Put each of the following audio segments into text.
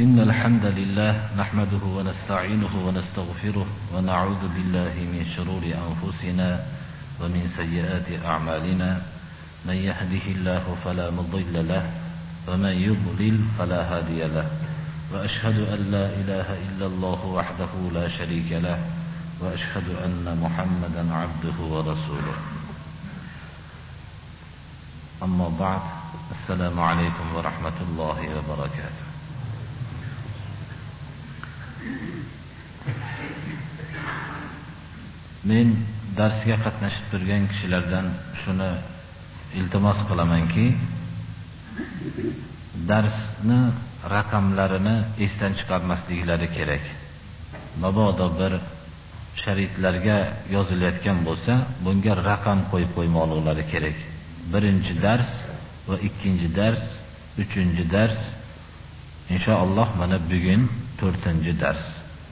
إن الحمد لله نحمده ونستعينه ونستغفره ونعوذ بالله من شرور أنفسنا ومن سيئات أعمالنا. من يهده الله فلا مضل له ومن يضلل فلا هادي له. وأشهد أن لا إله إلا الله وحده لا شريك له وأشهد أن محمدا عبده ورسوله. أما بعد، السلام عليكم ورحمة الله وبركاته. Men darsga qatnashib turgan kishilardan shuni iltimos qilamanki, darsni raqamlarini esdan chiqarmasliklari kerak. Mabodo bir sharitlarga yozilayotgan bo'lsa, bunga raqam qo'yib qo'ymoqlari kerak. Birinchi dars va ikkinchi dars, uchinchi dars, inshaalloh mana bugun 4-chi dars.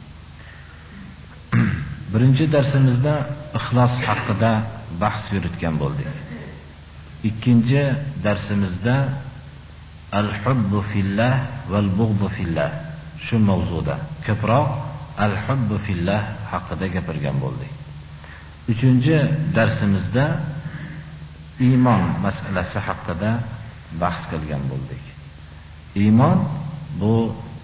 Birinchi darsimizda ixlos haqida bahs yuritgan bo'ldik. Ikkinchi darsimizda al-hubbu fillah val-bughdu fillah shu mavzuda ko'proq al-hubbu fillah haqida gapirgan bo'ldik. Uchinchi darsimizda iymon masalasi haqida bahs qilgan bo'ldik. Iymon bu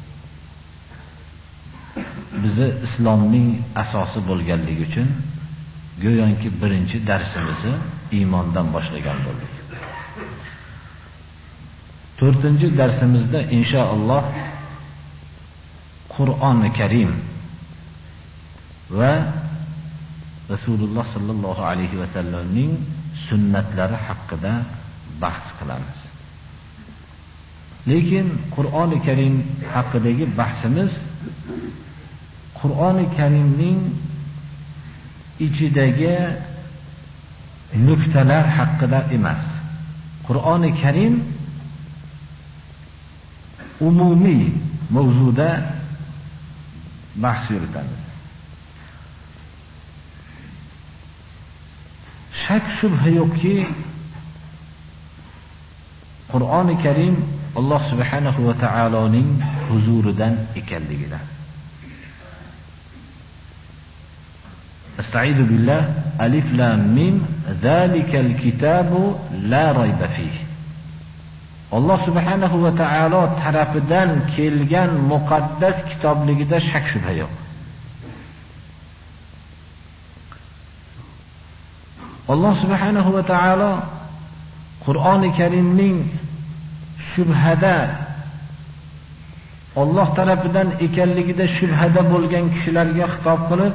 bizi islomning asosi bo'lganligi uchun go'yoki birinchi darsimizni iymondan boshlagan bo'ldik. 4-chi darsimizda inshaalloh Qur'oni Karim va Rasululloh sallallohu alayhi va sallamning sunnatlari haqida bahs qilamiz. Lekin Qur'oni Karim haqidagi bahsimiz Qur'oni Karimning ichidagi nuqtalar haqida emas. Qur'oni Karim umumiy mavzuda bahs yuritamiz. Shak shubha yo'qki, Qur'oni Karim Alloh subhanahu va taoloning huzuridan ekanligidan. Estaizu billah, alif lam mim, zalikal kitabu la rayba fihi. Alloh subhanahu va taolo tarafidan kelgan muqaddas kitobligida shak shubha yo'q. Alloh subhanahu va taolo Qur'oni Karimning shubhada Alloh tarafidan ekanligida shubhada bo'lgan kishilarga xitob qilib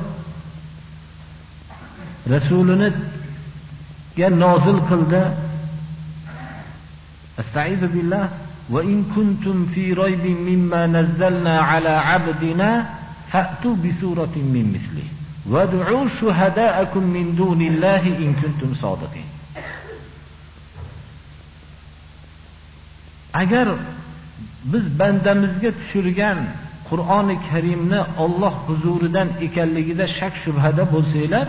Rasuliniga nozil qildi. Estaizu billah, va in kuntum fi raybin mimma nazzalna ala abdina fa'tu bi suratin min mislihi wad'u shuhada'akum min dunillahi in kuntum sodiqin. Agar biz bandamizga tushirgan Qur'oni Karimni Alloh huzuridan ekanligida shak shubhada bo'lsanglar,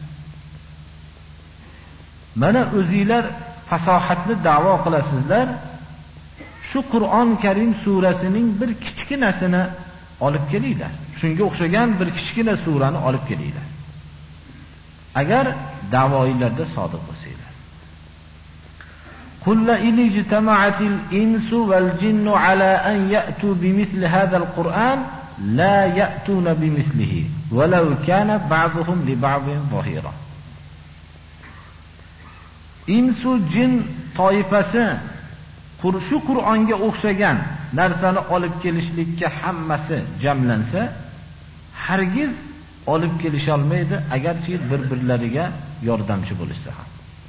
mana o'zinglar fasohatni da'vo qilasizlar, shu Qur'on Karim surasining bir kichkinasini olib kelinglar. Shunga o'xshagan bir kichkina surani olib kelinglar. Agar da'voinglarda sodiq bo'lsanglar. Qul la in ijtama'atil insu wal jinnu ala an ya'tu bimithli hadzal Qur'an la ya'tuna bimithlihi walau kana ba'dhuhum li ba'dhin zahira. Insu jin toifasi shu Qur'onga o'xshagan narsani olib kelishlikka hammasi jamlansa, hargiz olib kelisha olmaydi, agarchi bir-birlariga yordamchi bo'lishsa ham.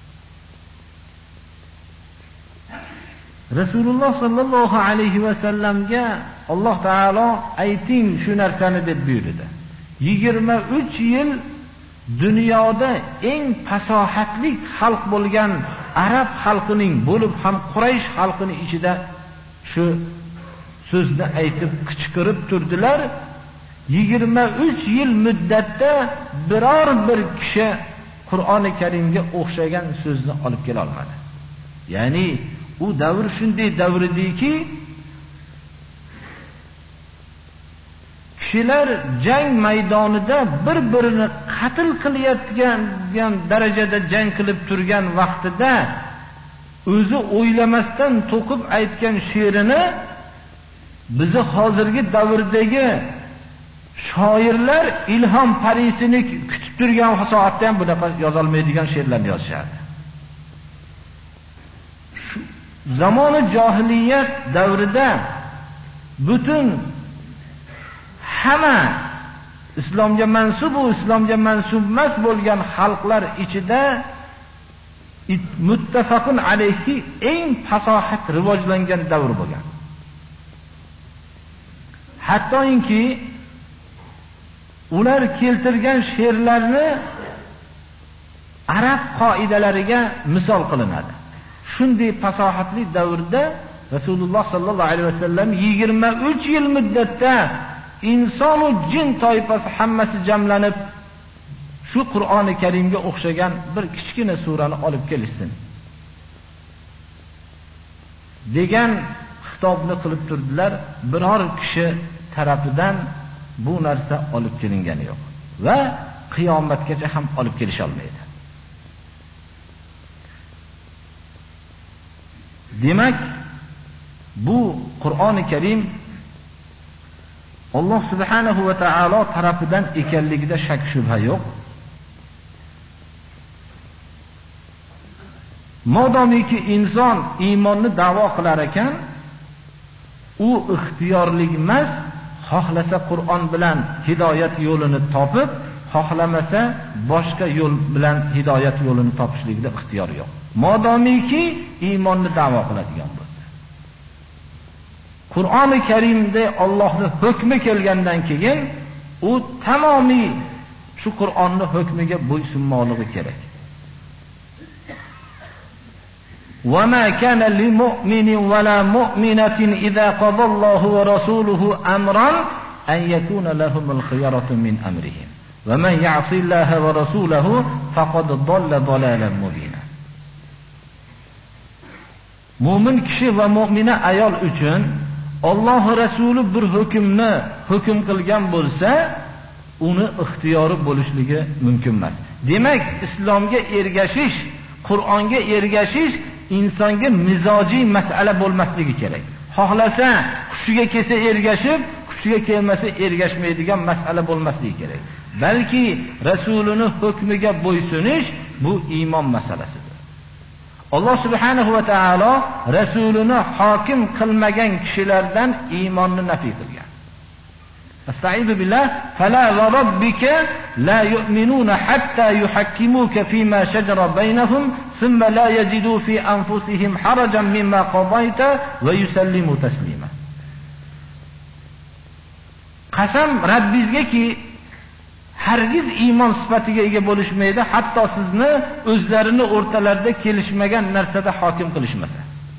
Rasululloh sallallohu alayhi va sallamga Alloh taolo ayting shu narsani deb buyurdi. 23 yil dunyoda eng fasohatli xalq bo'lgan arab xalqining bo'lib ham Quraysh xalqining ichida shu so'zni aytib qichqirib turdilar. 23 yil muddatda biror bir kishi Qur'oni Karimga o'xshagan so'zni olib kela olmadi. Ya'ni u davr shunday davr ediki, kishilar jang maydonida bir-birini qatl qilayotgan darajada jang qilib turgan vaqtida o'zi o'ylamasdan to'qib aytgan she'rini bizi hozirgi davrdagi shoirlar ilhom parisini kutib turgan soatda ham bunaqa yoza olmaydigan she'rlarni yozishardi. Zamoni johiliyat davrida butun hamma islomga mansub va islomga mansub emas bo'lgan xalqlar ichida muttafaqun alayhi eng fasohat rivojlangan davr bo'lgan. Hattoki ular keltirgan she'rlarni arab qoidalariga misol qilinadi. Shunday fasohatli davrda Rasululloh sallallohu alayhi vasallam 23 yil muddatda inson va jin toifasi hammasi jamlanib shu Qur'oni Karimga o'xshagan bir kichkina surani olib kelishsin degan xitobni qilib turdilar. Biror kishi tarafidan bu narsa olib kelingani yo'q va qiyomatgacha ham olib kelisha olmaydi. Demak, bu Qur'oni Karim Alloh subhanahu va taolo tarafidan ekanligida shak shubha yo'q. Modomiki inson iymonni da'vo qilar ekan, u ixtiyorlik emas, xohlasa Qur'on bilan hidoyat yo'lini topib, xohlamasa boshqa yo'l bilan hidoyat yo'lini topishlikda ixtiyor yo'q. Modomiki iymonni da'vo qiladigan bo'lsa. Qur'oni Karimda Allohning hukmi kelgandan keyin u tamomiy shu Qur'onning hukmiga bo'ysunmoqligi kerak. وَمَا كَانَ لِمُؤْمِنٍ وَلَا مُؤْمِنَةٍ إِذَا قَضَى اللَّهُ وَرَسُولُهُ أَمْرًا أَن يَكُونَ لَهُمُ الْخِيَرَةُ مِنْ أَمْرِهِمْ وَمَن يَعْصِ اللَّهَ وَرَسُولَهُ فَقَدْ ضَلَّ ضَلَالًا مُبِينًا. Mu'min kishi va mu'mina ayol uchun Alloh rasuli bir hukmni hukm qilgan bo'lsa, uni ixtiyori bo'lishligi mumkin emas. Demak, islomga ergashish, Qur'onga ergashish insonga mizojiy masala bo'lmasligi kerak. Xohlasa kushiga kelsa ergashib, kushiga kelmasa ergashmaydigan masala bo'lmasligi kerak. Balki rasulining hukmiga bo'ysunish bu iymon masalasidir. Alloh subhanahu va taolo rasulini hokim qilmagan kishilardan iymonni nafiy qilgan. Astaizu billah, fala va robbika la yu'minuna hatta yuhakkimuka fima shajara baynahum thumma la yajidu fi anfusihim harajan mimma qadayta va yusallimu taslima. Qasam Rabbingizga hargiz iymon sifatiga ega bo'lishmaydi, hatto sizni o'zlarini o'rtalarida kelishmagan narsada hokim qilishmasa.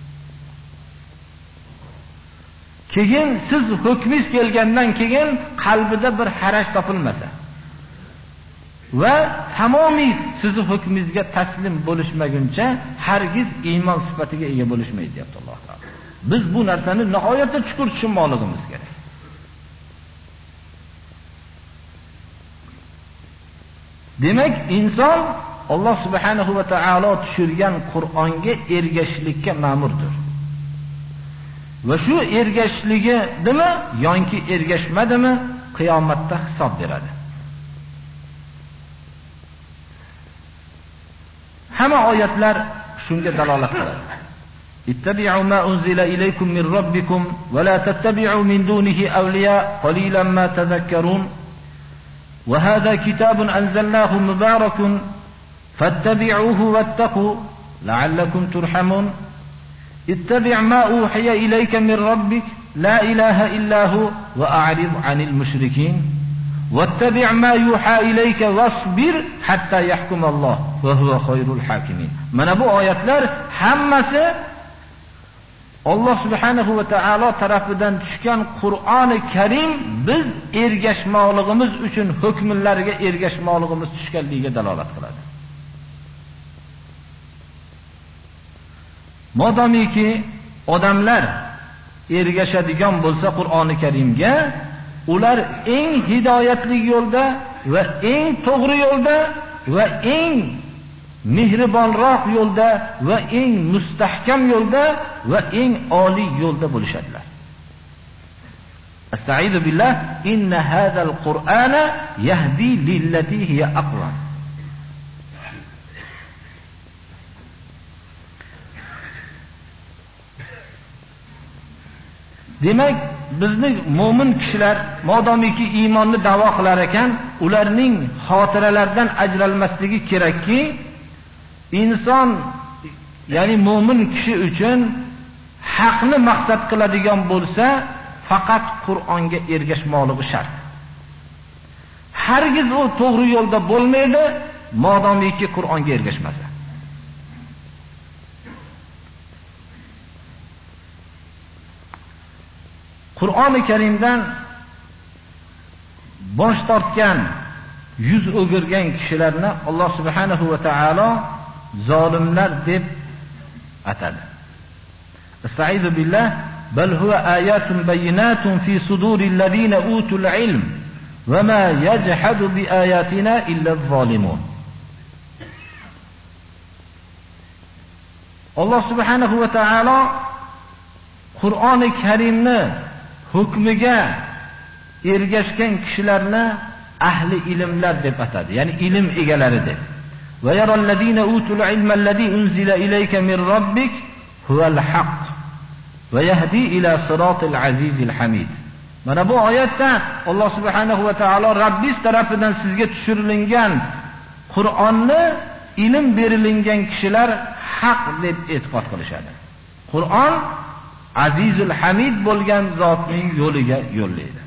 Keyin siz hukmingiz kelgandan keyin qalbida bir haraj topilmasa va tamomiy siz hukmingizga taslim bo'lishmaguncha hargiz iymon sifatiga ega bo'lishmaydi, deyapti Alloh taolo. Biz bu narsani nihoyatda chuqur tushunmoqligimiz kerak. Demak, inson Alloh subhanahu va taolo tushirgan Qur'onga ergashishlikka ma'murdir. Va shu ergashishligimi yoki ergashmadimi qiyomatda hisob beradi. Hamma oyatlar shunga dalolat qiladi. Ittabi'u ma unzila ilaykum min robbikum va la tattabi'u min dunihi awliya qalilan ma tadhakkarun. وهذا كتاب أنزلناه مبارك فاتبعوه واتقوا لعلكم ترحمون. اتبع ما أوحي إليك من ربك لا إله إلا هو وأعرض عن المشركين واتبع ما يوحى إليك واصبر حتى يحكم الله وهو خير الحاكمين. من أبو آياتlar hammasi Alloh subhanahu va taolo tarafidan tushgan Qur'oni Karim biz ergashmoqligimiz uchun hukmlariga ergashmoqligimiz tushganligiga dalolat qiladi. Modomiki odamlar ergashadigan bo'lsa Qur'oni Karimga, ular eng hidoyatli yo'lda va eng to'g'ri yo'lda va eng mehribonroq yo'lda va eng mustahkam yo'lda va eng oliy yo'lda bo'lishadilar. Astaizu billah, inna hadzal qur'ana yahdi lillati hiya aqwam. Demak, bizning mo'min kishilar modomiki iymonni da'vo qilar ekan, ularning xotiralaridan ajralmasligi kerakki, inson, ya'ni mo'min kishi uchun haqni maqsad qiladigan bo'lsa, faqat Qur'onga ergashmoqligi shart. Hargiz u to'g'ri yo'lda bo'lmaydi, modomiki Qur'onga ergashmasa. Qur'oni Karimdan bosh tortgan, yuz o'girgan kishilarni Alloh subhanahu va taolo zolimlar deb atadi. Astaizu billah, bal huwa ayatun bayyinatun fi suduril ladina utul ilm va ma yajhadu bi ayatina illa az-zalimun. Alloh subhanahu va taolo Qur'oni Karimni hukmiga ergashgan kishilarni ahli ilmlar deb atadi, ya'ni ilm egalari deb. Va yaral ladina utul ilma alladhi unzila ilayka min robbik huval haqq va yahdi ila siratil azizil hamid. Mana bu oyatda Alloh subhanahu va taolo Rabbis tarafidan sizga tushirilgan Qur'onni ilm berilingan kishilar haq deb e'tiqod qilishadi. Qur'on Azizul Hamid bo'lgan zotning yo'liga yo'llaydi.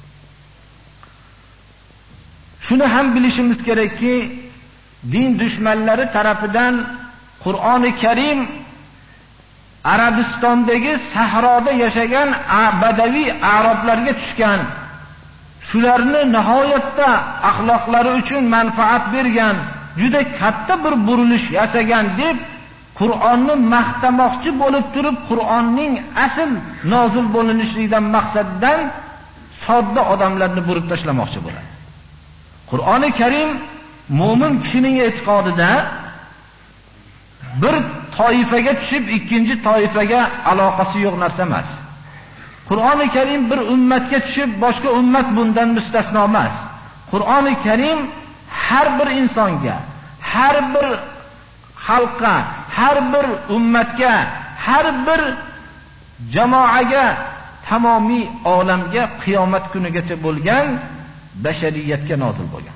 Shuni ham bilishimiz kerakki, din dushmanlari tarafidan Qur'oni Karim Arabistondagi sahroda yashagan badaviy arablarga tushgan, shularni nihoyatda axloqlari uchun manfaat bergan, juda katta bir burilish yasagan deb Qur'onni maqtamoqchi bo'lib turib, Qur'onning asl nozil bo'linishligidan maqsaddan sodda odamlarni burib tashlamoqchi bo'ladi. Qur'oni Karim mo'min kishining e'tiqodida bir toifaga tushib ikkinchi toifaga aloqasi yo'q narsa emas. Qur'oni Karim bir ummatga tushib boshqa ummat bundan mustasno emas. Qur'oni Karim har bir insonga, har bir xalqqa, har bir ummatga, har bir jamoaga, tamomiy olamga qiyomat kunigacha bo'lgan bashariyatga nozil bo'lgan.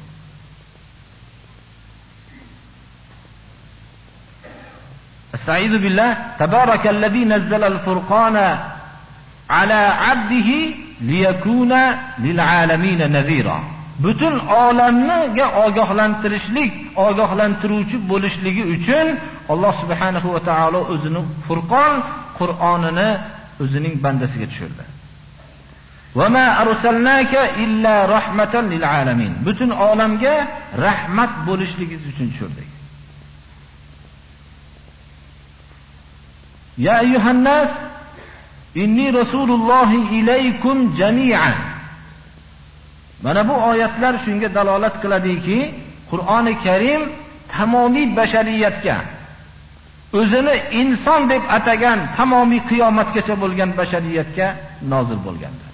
Astaizu billah, tabarakalladzi nazzalal furqana ala 'abdihi liyakuna lil alamin nazira. Butun olamga ogohlantiruvchi bo'lishligi uchun Alloh subhanahu va taolo o'zining Furqon Qur'onini o'zining bandasiga tushirdi. Va ma arsalnaka illa rahmatan lil alamin. Butun olamga rahmat bo'lishligi uchun tushirdik. Ya ayyuhan nas inni rasulullohi ilaykum jami'an. Mana bu oyatlar shunga dalolat qiladiki, Qur'oni Karim tamomiy bashariyatga, o'zini inson deb atagan tamomiy qiyomatgacha bo'lgan bashariyatga nozil bo'lgandir.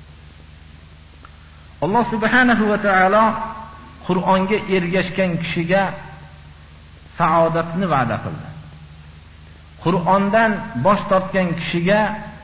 Alloh subhanahu va taolo Qur'onga ergashgan kishiga saodatni va'da qildi. Qur'ondan bosh tortgan kishiga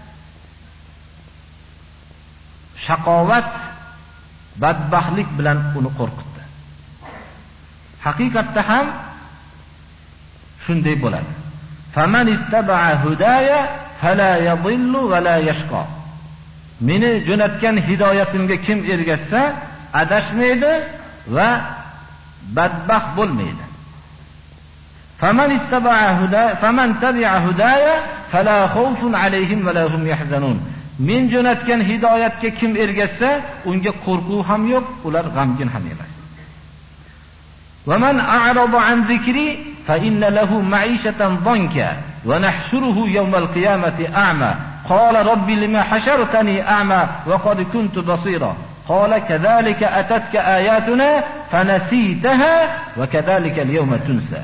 shaqovat, badbaxtlik bilan uni qo'rqitdi. Haqiqatda ham shunday bo'ladi. Faman ittaba'a hudaya fala yadhillu va la yashqa. Meni jo'natgan hidoyatimga kim ergashsa, adashmaydi va badbaxt bo'lmaydi. Faman tabi'a hudaya fala khawfun alayhim va la hum yahzanun. Men jo'natgan hidoyatga kim ergashsa, unga qo'rquv ham yo'q, ular g'amgin ham emas. Va man a'rada an zikri fa inna lahu ma'ishatan danka wa nahshuruhu yawmal qiyamati a'ma. Qala rabbi lima hashartani a'ma wa qad kuntu basira. Qala kadhalika atatka ayatuna fanasitaha va kadhalika al-yawma tunsa.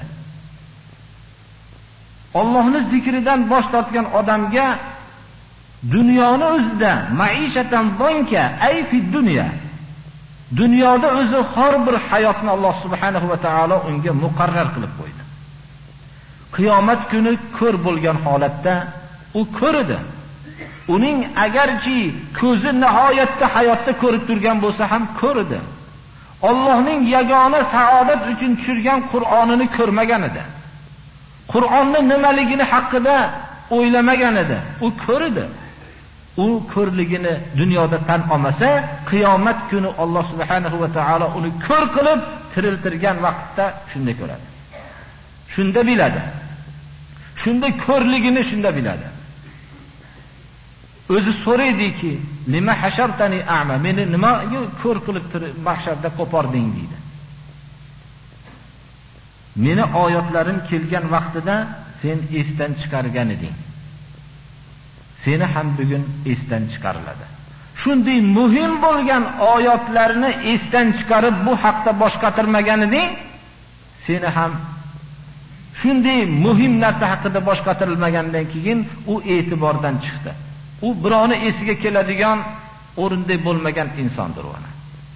Allohning zikridan bosh tortgan odamga dunyoni o'zida maishatan donka ay fi dunya, dunyoda o'zi xor bir hayotni Alloh subhanahu va taolo unga muqarrar qilib qo'ydi. Qiyomat kuni ko'r bo'lgan holatda u ko'rdi. Uning agarchi ko'zi nihoyatda hayotda ko'rib turgan bo'lsa ham ko'rdi. Allohning yagona saodat uchun tushirgan Qur'onini ko'rmagan edi. Qur'onning nimaligini haqida o'ylamagan edi. U ko'rdi. U ko'rligini dunyoda tan olmasa, qiyomat kuni Alloh subhanahu va taolo uni ko'r qilib tiriltirgan vaqtda shunda ko'radi. Shunda biladi. Shunda ko'rligini shunda biladi. O'zi so'raydiki, "Nima hashartani a'ma? Meni nima ko'r qilib mahsharda qo'pording?" deydi. Meni oyatlarim kelgan vaqtida sen esdan chiqargan eding. Seni ham bugun esdan chiqariladi. Shunday muhim bo'lgan oyatlarni esdan chiqarib bu haqda bosh qatirmagan eding, seni ham shunday muhim narsa haqida bosh qatirilmagandan keyin u e'tibordan chiqdi. U birovni esiga keladigan o'rinda bo'lmagan insondir ona.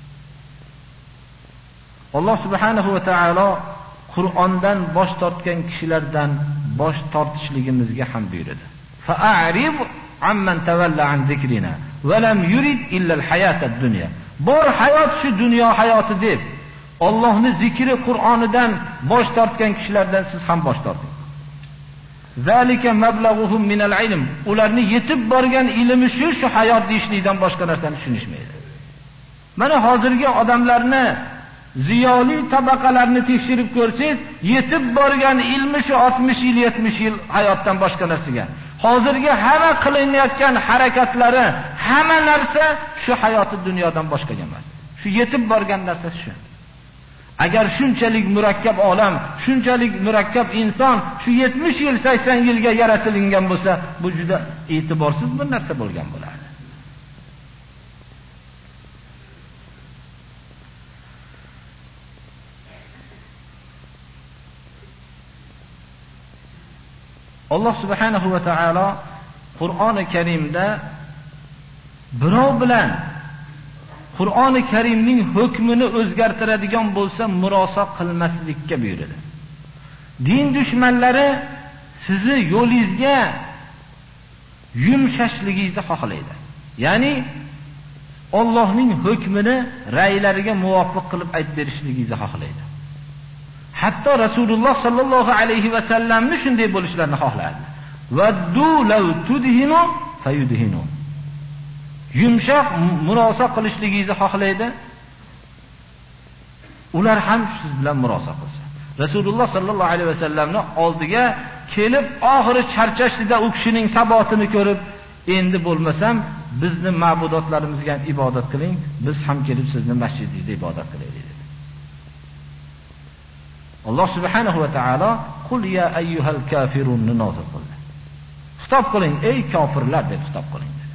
Alloh subhanahu va taolo Qur'ondan bosh tortgan kishilardan bosh tortishligimizga ham buyurdi. Fa'arib amman tawalla an zikrina va lam yurid illa al-hayat ad-dunya. Bor hayot shu dunyo hayoti deb Allohning zikri Qur'onidan bosh tortgan kishilardan siz ham bosh torting. Zalika mablaghuhum min al-ilm. Ularni yetib borgan ilmi shu hayot deyishlikdan boshqa narsani tushunishmaydi. Mana hozirgi odamlarni ziyoli tabaqalarni tekshirib ko'rsangiz, yetib borgan ilmi shu 60 yil, 70 yil hayotdan boshqa narsaga. Hozirgi hamma qilinayotgan harakatlari, hamma narsa shu hayoti dunyodan boshqaga emas. Shu yetib borgan narsa shu. Agar shunchalik murakkab olam, shunchalik murakkab inson shu 70 yil, 80 yilga yaratilgan bo'lsa, bu juda e'tiborsiz bir narsa bo'lgan bo'lardi. Alloh subhanahu va taolo Qur'oni Karimda birov bilan Qur'oni Karimning hukmini o'zgartiradigan bo'lsa, murosa qilmaslikka buyurdi. Din dushmanlari sizni yo'lingizga yumshashligingizni xohlaydi. Ya'ni Allohning hukmini ra'ylariga muvofiq qilib aytib berishligingizni xohlaydi. Hatto Rasululloh sallallohu alayhi va sallamni shunday bo'lishlarini xohlardi. Vaddu law tudhinu fayudhinu. Yumshoq murosa qilishligingizni xohlaydi. Ular ham siz bilan murosa qilsa. Rasululloh sallallohu alayhi va sallamning oldiga kelib oxiri charchashdida u kishining sabotini ko'rib, endi bo'lmasam bizni ma'budotlarimizga ibodat qiling, biz ham kelib sizning masjidingizda ibodat qilaylik dedi. Alloh subhanahu va taolo qul ya ayyuhal kafirun nozil qildi. Xitob qiling ey kofirlar deb xitob qiling dedi.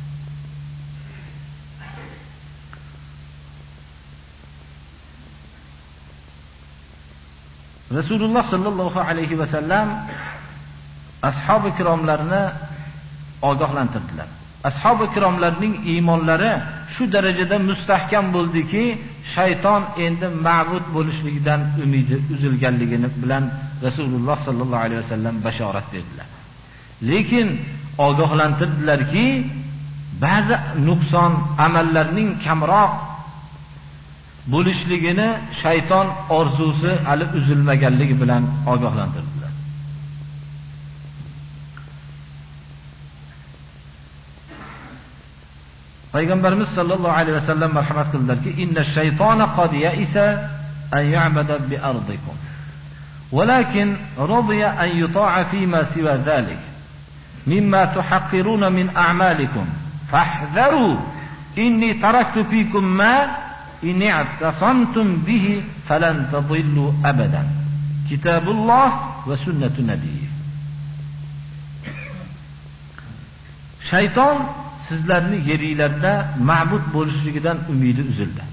Rasululloh sallallohu alayhi va sallam ashabi ikromlarni ogohlantirdilar. Ashabi ikromlarning iymonlari shu darajada mustahkam bo'ldiki, shayton endi ma'bud bo'lishligidan umidi uzilganligini bilan Rasululloh sallallohu alayhi vasallam bashorat berdilar. Lekin ogohlantirdilarki, ba'zi nuqson amallarning kamroq bo'lishligini shayton orzusi hali uzilmaganligi bilan ogohlantirdilar. Payg'ambarimiz sallallohu alayhi vasallam marhamat qildilarki, inna shaytona qad ya'isa an ya'bada bi ardikum. Walakin radiya an yuta'a fi ma siwa dhalik mimma tuhaqqiruna min a'malikum. Fahdharu inni taraktu fikum ma in i'tasamtum bihi falan tadillu abadan. Kitabulloh va sunnatun nabiy. Shayton sizlarning yeringlarda ma'bud bo'lishligidan umidi uzildi.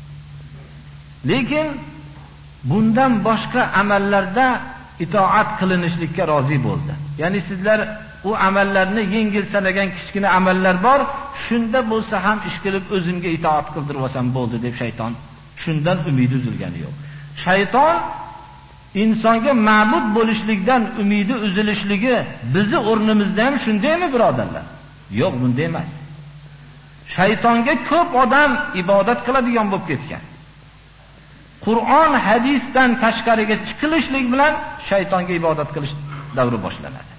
Lekin bundan boshqa amallarda itoat qilinishlikka rozi bo'ldi. Ya'ni sizlar u amallarni yengil sanagan kichkina amallar bor, shunda bo'lsa ham ish qilib o'zimga itoat qildirib olsam bo'ldi deb shayton shundan umidi uzilgani yo'q. Shayton insonga ma'bud bo'lishlikdan umidi uzilishligi bizi o'rnimizda ham shundaymi, birodarlar? Yo'q, bunday emas. Shaytonga ko'p odam ibodat qiladigan bo'lib ketgan. Qur'on, hadisdan tashqariga chiqilishlik bilan shaytonga ibodat qilish davri boshlanadi.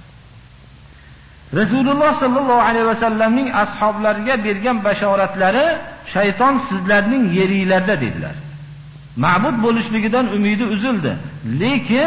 Rasululloh sallallohu alayhi vasallamning ashablariga bergan bashoratlari shayton sizlarning yeringlarda dedilar. Ma'bud bo'lishligidan umidi uzildi. Lekin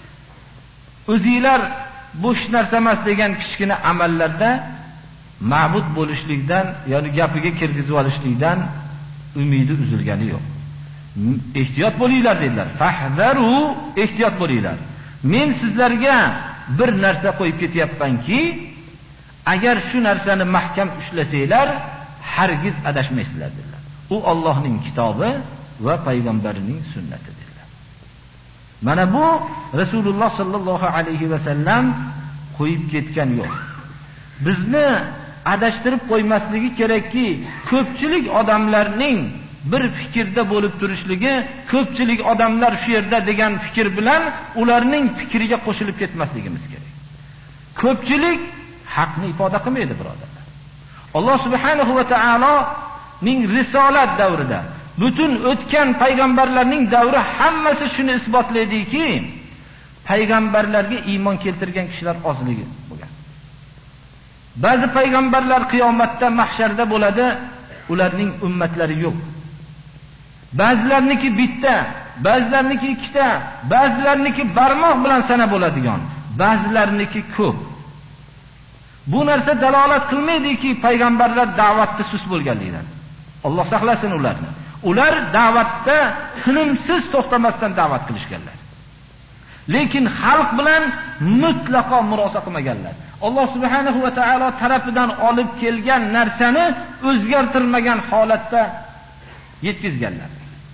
o'zinglar bo'sh narsa emas degan kichkina amallarda ma'bud bo'lishlikdan, ya'ni gapiga kirgizib olishlikdan umidi uzilgani yo'q. Ehtiyot bo'linglar dedilar. Fahzaru, ehtiyot bo'linglar. Men sizlarga bir narsa qo'yib ketyapmanki, agar shu narsani mahkam ushlasanglar, hargiz adashmaysizlar dedilar. U Allohning kitobi va payg'ambarining sunnati dedilar. Mana bu Rasululloh sallallohu alayhi va sallam qo'yib ketgan yo'q. Bizni adashtirib qo'ymasligi kerakki, ko'pchilik odamlarning bir fikrda bo'lib turishligi, ko'pchilik odamlar shu yerda degan fikr bilan ularning fikriga qo'shilib ketmasligimiz kerak. Ko'pchilik haqni ifoda qilmaydi, birodarlar. Alloh subhanahu va taoloning risolat davrida, butun o'tgan payg'ambarlarning davri hammasi shuni isbotlaydiki, payg'ambarlarga iymon keltirgan kishilar ozligi bo'lgan. Ba'zi payg'ambarlar qiyomatda mahsharda bo'ladi, ularning ummatlari yo'q. Ba'zilarniki bitta, ba'zilarniki ikkita, ba'zilarniki barmoq bilan sanab bo'ladigan, ba'zilarniki ko'p. Bu narsa dalolat qilmaydiki payg'ambarlar da'vatda sus bo'lganligidan. Alloh saqlasin ularni. Ular da'vatda tinimsiz to'xtamasdan da'vat qilishganlar. Lekin xalq bilan mutlaqo murosa qilmaganlar. Alloh subhanahu va taolo tarafidan olib kelgan narsani o'zgartirmagan holatda yetkazganlar.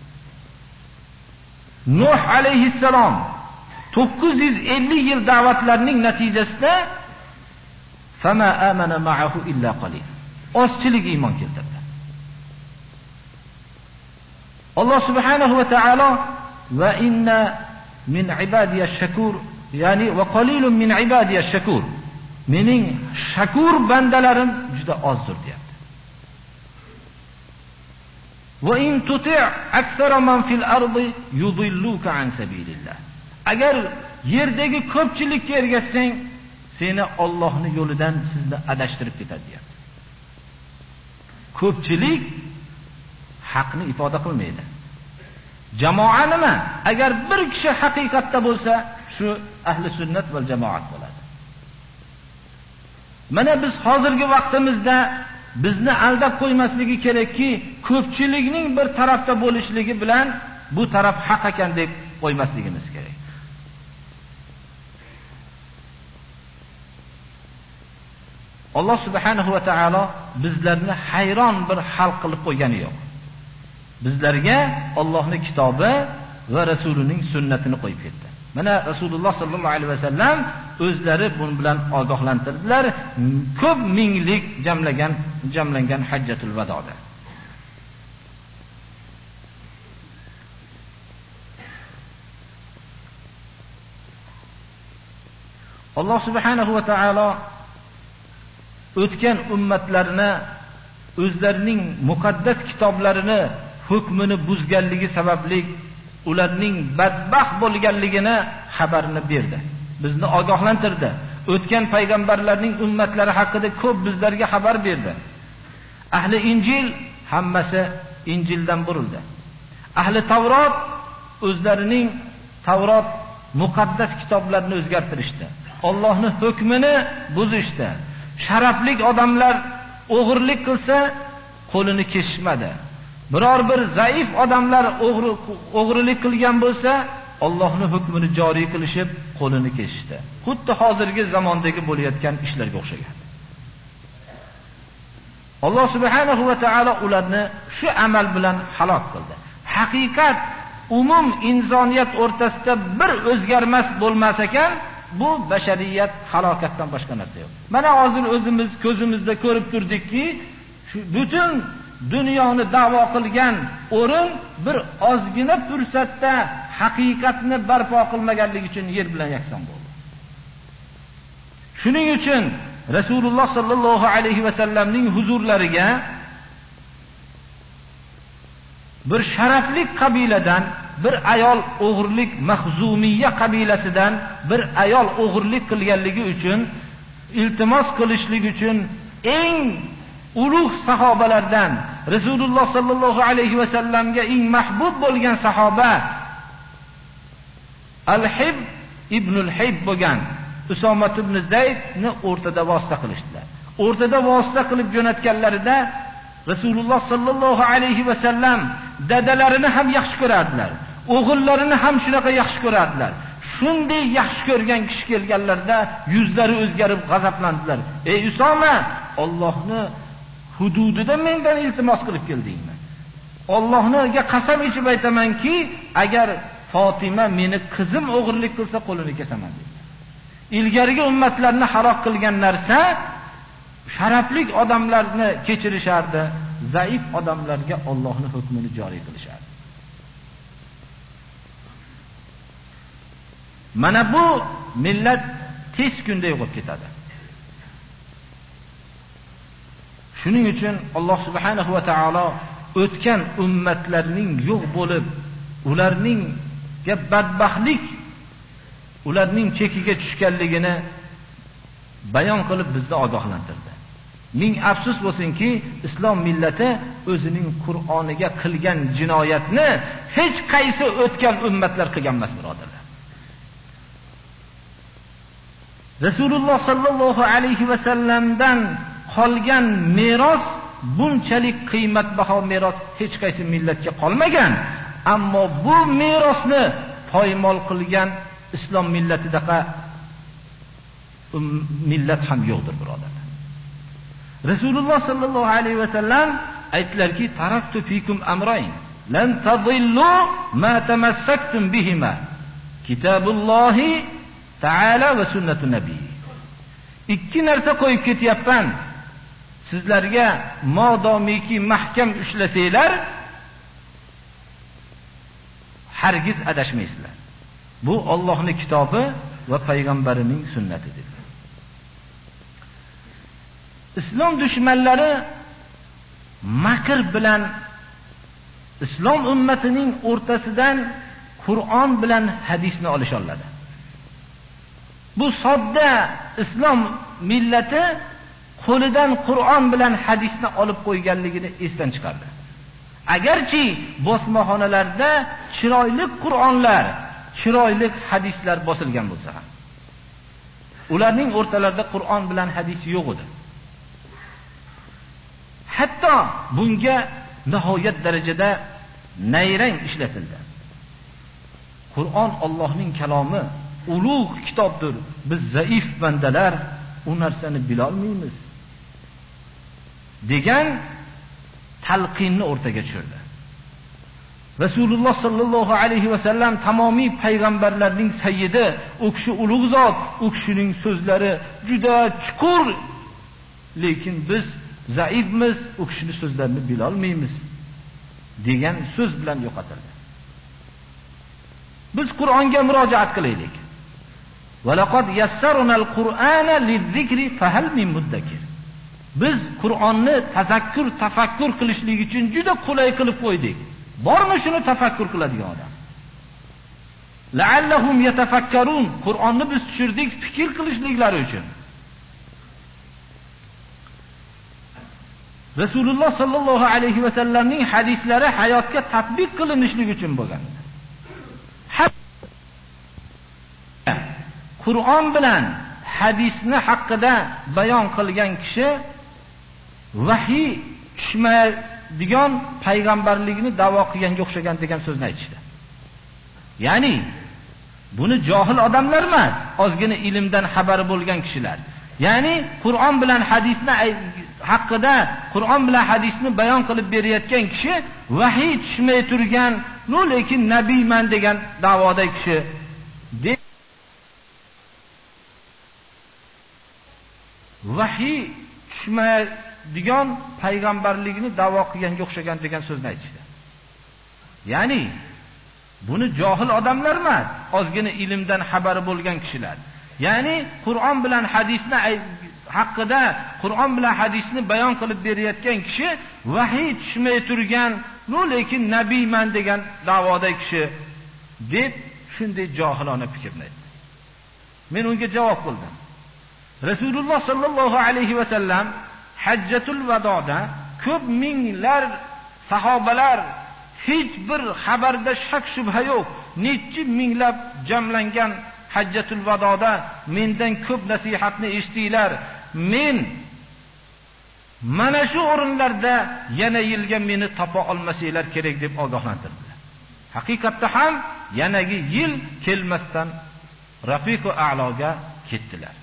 Nuh alayhissalom 950 yil da'vatlarning natijasida fama amana ma'ahu illa qalil. Ozchilik iymon keltirdi. Alloh subhanahu va taolo va inna min ibadiyash shakur, ya'ni va qalilun min ibadiyash shakur. Mening shakur bandalarim juda ozdir deyapti. Va in tuti' aktsara man fil ardi yudilluka an sabilillah. Agar yerdagi ko'pchilikka ergashsang, seni Allohning yo'lidan sizni adashtirib ketadi deyapti. Ko'pchilik haqni ifoda qilmaydi. Jamoa nima? Agar bir kishi haqiqatda bo'lsa, shu ahli sunnat va jamoat bo'ladi. Mana biz hozirgi vaqtimizda bizni aldab qo'ymasligi kerakki, ko'pchilikning bir tarafda bo'lishligi bilan bu taraf haq ekan deb qo'ymasligimiz kerak. Alloh subhanahu va taolo bizlarni hayron bir xalq qilib qo'ygani yo'q. Bizlarga Allohning kitobi va rasulining sunnatini qo'yib ketdi. Mana Rasululloh sallallohu alayhi vasallam o'zlari bun bilan ogohlantirdilar, ko'p minglik jamlangan hajjatul vadoda. Alloh subhanahu va taolo o'tgan ummatlarni o'zlarining muqaddas kitoblarini hukmini buzganligi sababli ularning badbaxt bo'lganligini xabarini berdi. Bizni ogohlantirdi. O'tgan payg'ambarlarning ummatlari haqida ko'p bizlarga xabar berdi. Ahli Injil hammasi Injildan burildi. Ahli Tavrot o'zlarining Tavrot muqaddas kitoblarini o'zgartirishdi. Allohning hukmini buzishdi. Sharafli odamlar o'g'irlik qilsa qo'lini kesishmadi. Biror bir zaif odamlar o'g'rilik qilgan bo'lsa, Allohning hukmini joriy qilishib, qo'lini kesishdi. Xuddi hozirgi zamondagi bo'layotgan ishlarga o'xshagan. Alloh subhanahu va taolo ularni shu amal bilan halok qildi. Haqiqat umum insoniyat o'rtasida bir o'zgarmas bo'lmas ekan, bu bashariyat halokatdan boshqa narsa yo'q. Mana hozir o'zimiz ko'zimizda ko'rib turdikki, shu butun dunyoni da'vo qilgan o'rin bir ozgina fursatda haqiqatni barpo qilmaganligi uchun yer bilan yakson bo'ldi. Shuning uchun Rasululloh sallallohu alayhi va sallamning huzurlariga bir sharafli qabiladan bir ayol o'g'irlik, Mahzumiyya qabilasidan bir ayol o'g'irlik qilganligi uchun iltimos qilishlik uchun eng ulug' sahobalardan Rasululloh sallallohu alayhi va sallamga eng mahbub bo'lgan sahoba Al-Hib ibn al-Hib bo'lgan Usoma ibn Zaydni o'rtada vosita qilishdilar. O'rtada vosita qilib jo'natganlarida Rasululloh sallallohu alayhi va sallam dadalarini ham yaxshi ko'rardilar, o'g'illarini ham shunaqa yaxshi ko'rardilar. Shunday yaxshi ko'rgan kishi kelganlarda yuzlari o'zgarib g'azablandilar. Ey Usoma, Allohni hududida mendan iltimos qilib keldingmi? Allohga qasam ichib aytamanki, agar Fatima meni qizim o'g'irlik qilsa qo'lini kesaman dedi. Ilgarigi ummatlarni halok qilgan narsa sharafli odamlarni kechirishardi, zaif odamlarga Allohning hukmini joriy qilishardi. Mana bu millat tez kunda yo'qib ketadi. Shuning uchun Alloh subhanahu va taolo o'tgan ummatlarning yo'q bo'lib, ularning badbaxtlik, ularning chekiga tushganligini bayon qilib bizni ogohlantirdi. Ming afsus bo'lsinki, islom millati o'zining Qur'oniga qilgan jinoyatni hech qaysi o'tgan ummatlar qilgan emas, birodarlar. Rasululloh sallallohu alayhi va sallamdan qolgan meros bunchalik qiymatbaho meros hech qaysi millatga qolmagan, ammo bu merosni poymol qilgan islom millatidaqa millat ham yo'qdir, birodarlar. Rasululloh sallallohu alayhi va sallam aytdilarki, taraktu fikum amrayn lan tadillu ma tamassaktum bihima kitobullohi ta'ala va sunnatun nabiy. Ikki narsa qo'yib ketyapman sizlarga, modomiki mahkam ushlasanglar hargiz adashmaysizlar. Bu Allohning kitobi va payg'ambarining sunnati dedi. Islom dushmanlari makr bilan islom ummatining o'rtasidan Qur'on bilan hadisni olisha oladi. Bu sodda islom millati qo'lidan Qur'on bilan hadisni olib qo'yganligini esdan chiqardi. Agarchi bosmaxonalarda chiroyli Qur'onlar, chiroyli hadislar bosilgan bo'lsa ham, ularning o'rtalarida Qur'on bilan hadis yo'q edi. Hatto bunga nihoyat darajada nayrang ishlatildi. Qur'on Allohning kalomi, ulug' kitobdir. Biz zaif bandalar u narsani bila olmaymiz degan talqinni o'rtaga tushirdi. Rasululloh sallallohu alayhi va sallam tamomiy payg'ambarlarning sayyidi, u kishi ulug' zot, u kishining so'zlari juda chuqur, lekin biz zaifmiz, u kishining so'zlarini bila olmaymiz degan so'z bilan yo'qotildi. Biz Qur'onga murojaat qilaylik. Va laqad yassarnal Qur'ana liz-zikri fahal min muddakir. Biz Qur'onni tazakkur, tafakkur qilishlik uchun juda qulay qilib qo'ydik. Bormi shuni tafakkur qiladigan odam? La'allahum yatafakkarun. Qur'onni biz tushirdik fikr qilishliklari uchun. Rasululloh sallallohu alayhi va sallamning hadislari hayotga tatbiq qilinishligi uchun bo'lgan. Qur'on bilan hadisni haqida bayon qilgan kishi vahiy tushmaydigan payg'ambarligini da'vo qilganga o'xshagan degan so'zni aytishdi. Ya'ni buni johil odamlar emas, ozgina ilmdan xabari bo'lgan kishilar. Ya'ni Qur'on bilan hadisni haqida Qur'on bilan hadisni bayon qilib berayotgan kishi vahiy tushmay turgan, lekin nabiyman degan da'voda kishi vahiy tushmaydigan payg'ambarlikni da'vo qilganga o'xshagan degan so'zni aytishdi. Ya'ni buni johil odamlar emas, ozgina ilmdan xabari bo'lgan kishilar. Ya'ni Qur'on bilan hadisni haqida Qur'on bilan hadisni bayon qilib berayotgan kishi vahiy tushmay turgan, lekin nabiyman degan da'voda kishi deb shunday johilona fikrni aytdi. Men unga javob qildim. Rasululloh sallallohu alayhi va sallam Hajjatul Vadoda ko'p minglar sahobalar hech bir xabarda shak shubha yo'q, necha minglab jamlangan Hajjatul Vadoda mendan ko'p nasihatni eshitdilar. Men mana shu o'rinlarda yana yilga meni topa olmasanglar kerak deb ogohlantirdilar. Haqiqatda ham yanagi yil kelmasdan Rafiqu A'loga ketdilar.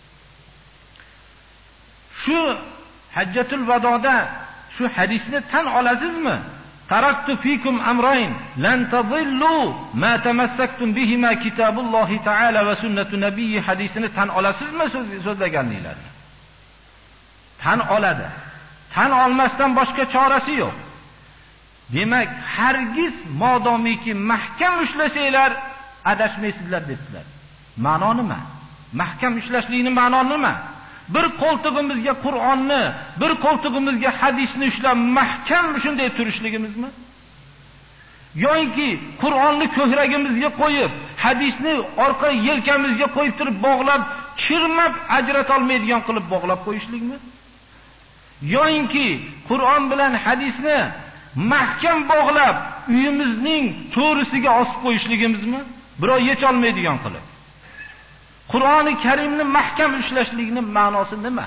Shu Hajjatul Vadoda shu hadisni tan olasizmi? Taraktu fikum amrayn lan tadillu ma tamassaktum bihima kitabullohi ta'ala va sunnatu nabiyyi hadisini tan olasizmi so'zlaganinglar? Tan oladi. Tan olmasdan boshqa chorasi yo'q. Demak, hargiz modomiki mahkam ushlasanglar adashmaysizlar dedilar. Ma'no nima? Mahkam ushlashlikning ma'nosi nima? Bir qo'ltig'imizga Qur'onni, bir qo'ltig'imizga hadisni ushlab mahkam shunday turishligimizmi? Yo'inki Qur'onni ko'kragimizga qo'yib, hadisni orqa yelkamizga qo'yib turib bog'lab, kirmab ajrata olmaydigan qilib bog'lab qo'yishlikmi? Yo'inki Qur'on bilan hadisni mahkam bog'lab uyimizning to'risiga osib qo'yishligimizmi? Birov yecha olmaydigan qilib. Qur'oni Karimni mahkam ushlashlikning ma'nosi nima?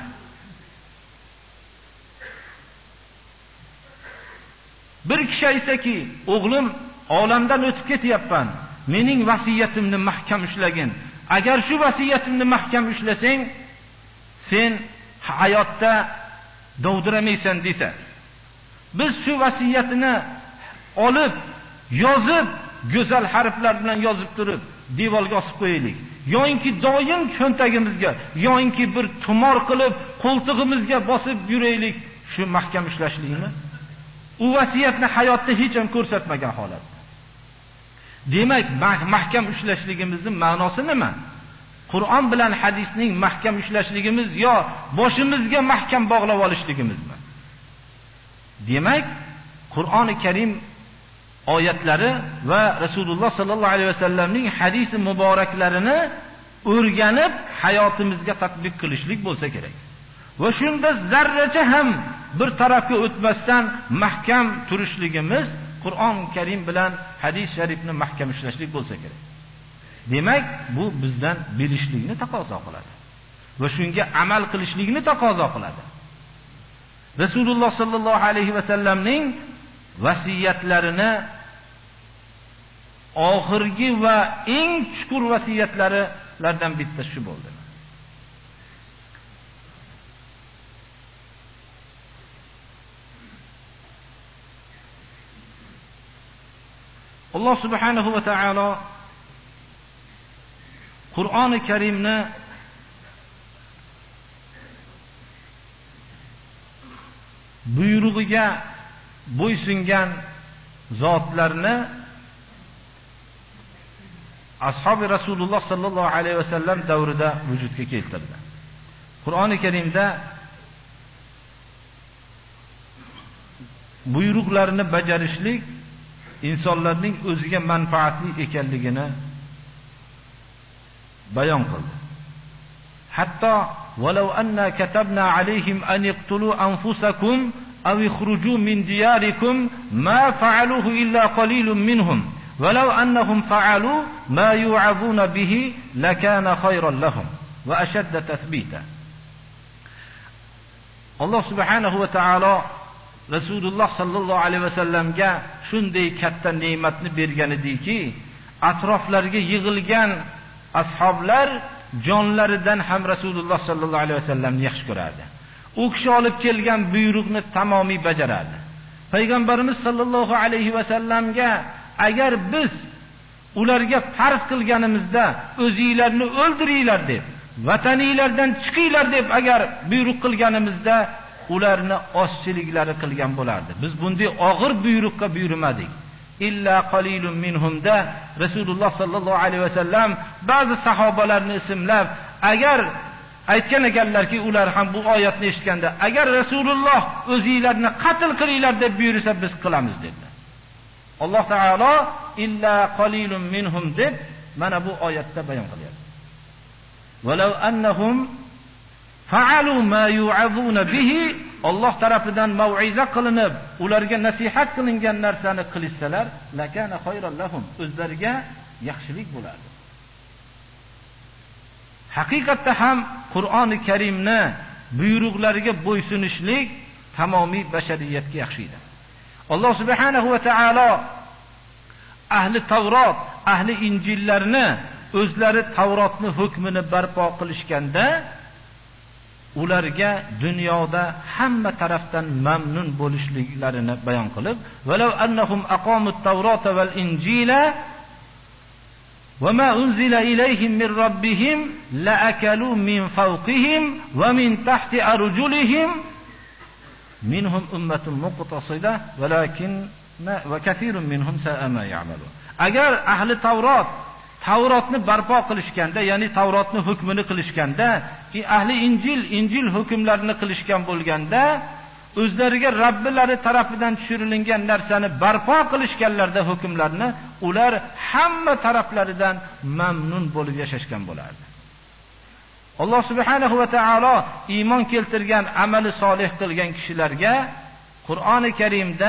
Bir kishi aytsa-ki, o'g'lim olamdan o'tib ketyapman, mening vasiyatimni mahkam ushlagin. Agar shu vasiyatimni mahkam ushlasang, sen hayotda dovdiramaysan desa, biz shu vasiyatini olib, yozib, go'zal harflar bilan yozib turib, devorga osib qo'yaylik. Yo'inki doim cho'ntagimizga, yo'inki bir tumor qilib qo'ltig'imizga bosib yuraylik, shu mahkam ushlashlikmi? U vasiyatni hayotda hech ham ko'rsatmagan holat. Demak, mahkam ushlashligimizning ma'nosi nima? Qur'on bilan hadisning mahkam ushlashligimiz yo boshimizga mahkam bog'lab olishligimizmi? Demak, Qur'oni Karim oyatlari va Rasululloh sallallohu alayhi vasallamning hadisi muboraklarini o'rganib hayotimizga tatbiq qilishlik bo'lsa kerak. Va shunda zarracha ham bir tarafga o'tmasdan mahkam turishligimiz Qur'on Karim bilan hadis sharifni mahkam ushlashlik bo'lsa kerak. Demak, bu bizdan bilishlikni taqozo qiladi va shunga amal qilishlikni taqozo qiladi. Rasululloh sallallohu alayhi vasallamning vasiyatlarini oxirgi va eng chuqur vasiyatlaridan bittasi shu bo'ldi. Alloh subhanahu va taolo Qur'oni Karimni buyrug'iga bo'ysungan zotlarni ashabi Rasululloh sallallohu alayhi vasallam davrida vujudga keltirdi. Qur'oni Karimda buyruqlarini bajarishlik insonlarning o'ziga manfaatli ekanligini bayon qildi. Hatto walau anna katabna alayhim an yaqtulu anfusakum aw ikhruju min diyarikum ma fa'aluhu illa qalilun minhum walau annahum fa'alu ma yu'azuna bihi lakana khayran lahum wa ashadda tathbita. Alloh subhanahu va taolo Rasululloh sallallohu alayhi vasallamga shunday katta ne'matni bergan ediki, atroflarga yig'ilgan ashoblar jonlaridan ham Rasululloh sallallohu alayhi vasallamni yaxshi ko'rardi. u kishi olib kelgan buyruqni tamomiy bajaradi. Payg'ambarimiz sollallohu alayhi va sallamga agar biz ularga farz qilganimizda o'zingizlarni o'ldiringlar deb, vataningizlardan chiqinglar deb agar buyruq qilganimizda ularni ozchiliklari qilgan bo'lardi. Biz bunday og'ir buyruqqa buyurmadik. Illa qalilun minhumda Rasululloh sallallohu alayhi va sallam ba'zi sahobalarni ismlab agar aytgan ekanlarki, ular ham bu oyatni eshitganda agar Rasululloh o'zingizlarni qatl qilinglar deb buyursa biz qilamiz dedilar. Alloh taolo illa qalilun minhum deb mana bu oyatda bayon qilyapti. Walau annahum fa'alu ma yu'azuna bihi, Alloh tarafidan mau'iza qilinib ularga nasihat qilingan narsani qilishsalar lakana khayran lahum, o'zlariga yaxshilik bo'lardi. Haqiqatda ham Qur'oni Karimni buyruqlariga bo'ysunishlik tamomiy bashariyatga yaxshi edi. Alloh subhanahu va taolo ahli Tavrot, ahli Injillarni o'zlari Tavrotni hukmini barpo qilishganda ularga dunyoda hamma tarafdan mamnun bo'lishliklarini bayon qilib, "Walau annahum aqamut tavrota val injila وما أنزل إليهم من ربهم لأكلوا من فوقهم ومن تحت أرجلهم منهم أمة مقتصدة ولكن وكثير منهم ساء ما يعملون." Agar ahli Tavrotni barpo qilishganda, ya'ni Tavrotni hukmini qilishganda, ahli Injil hukmlarini qilishgan bo'lganda, o'zlariga Robbilari tarafidan tushirilgan narsani barpo qilishganlarda hukmlarni, ular hamma taraflaridan mamnun bo'lib yashashgan bo'lardi. Alloh subhanahu va taolo iymon keltirgan, amali solih qilgan kishilarga Qur'oni Karimda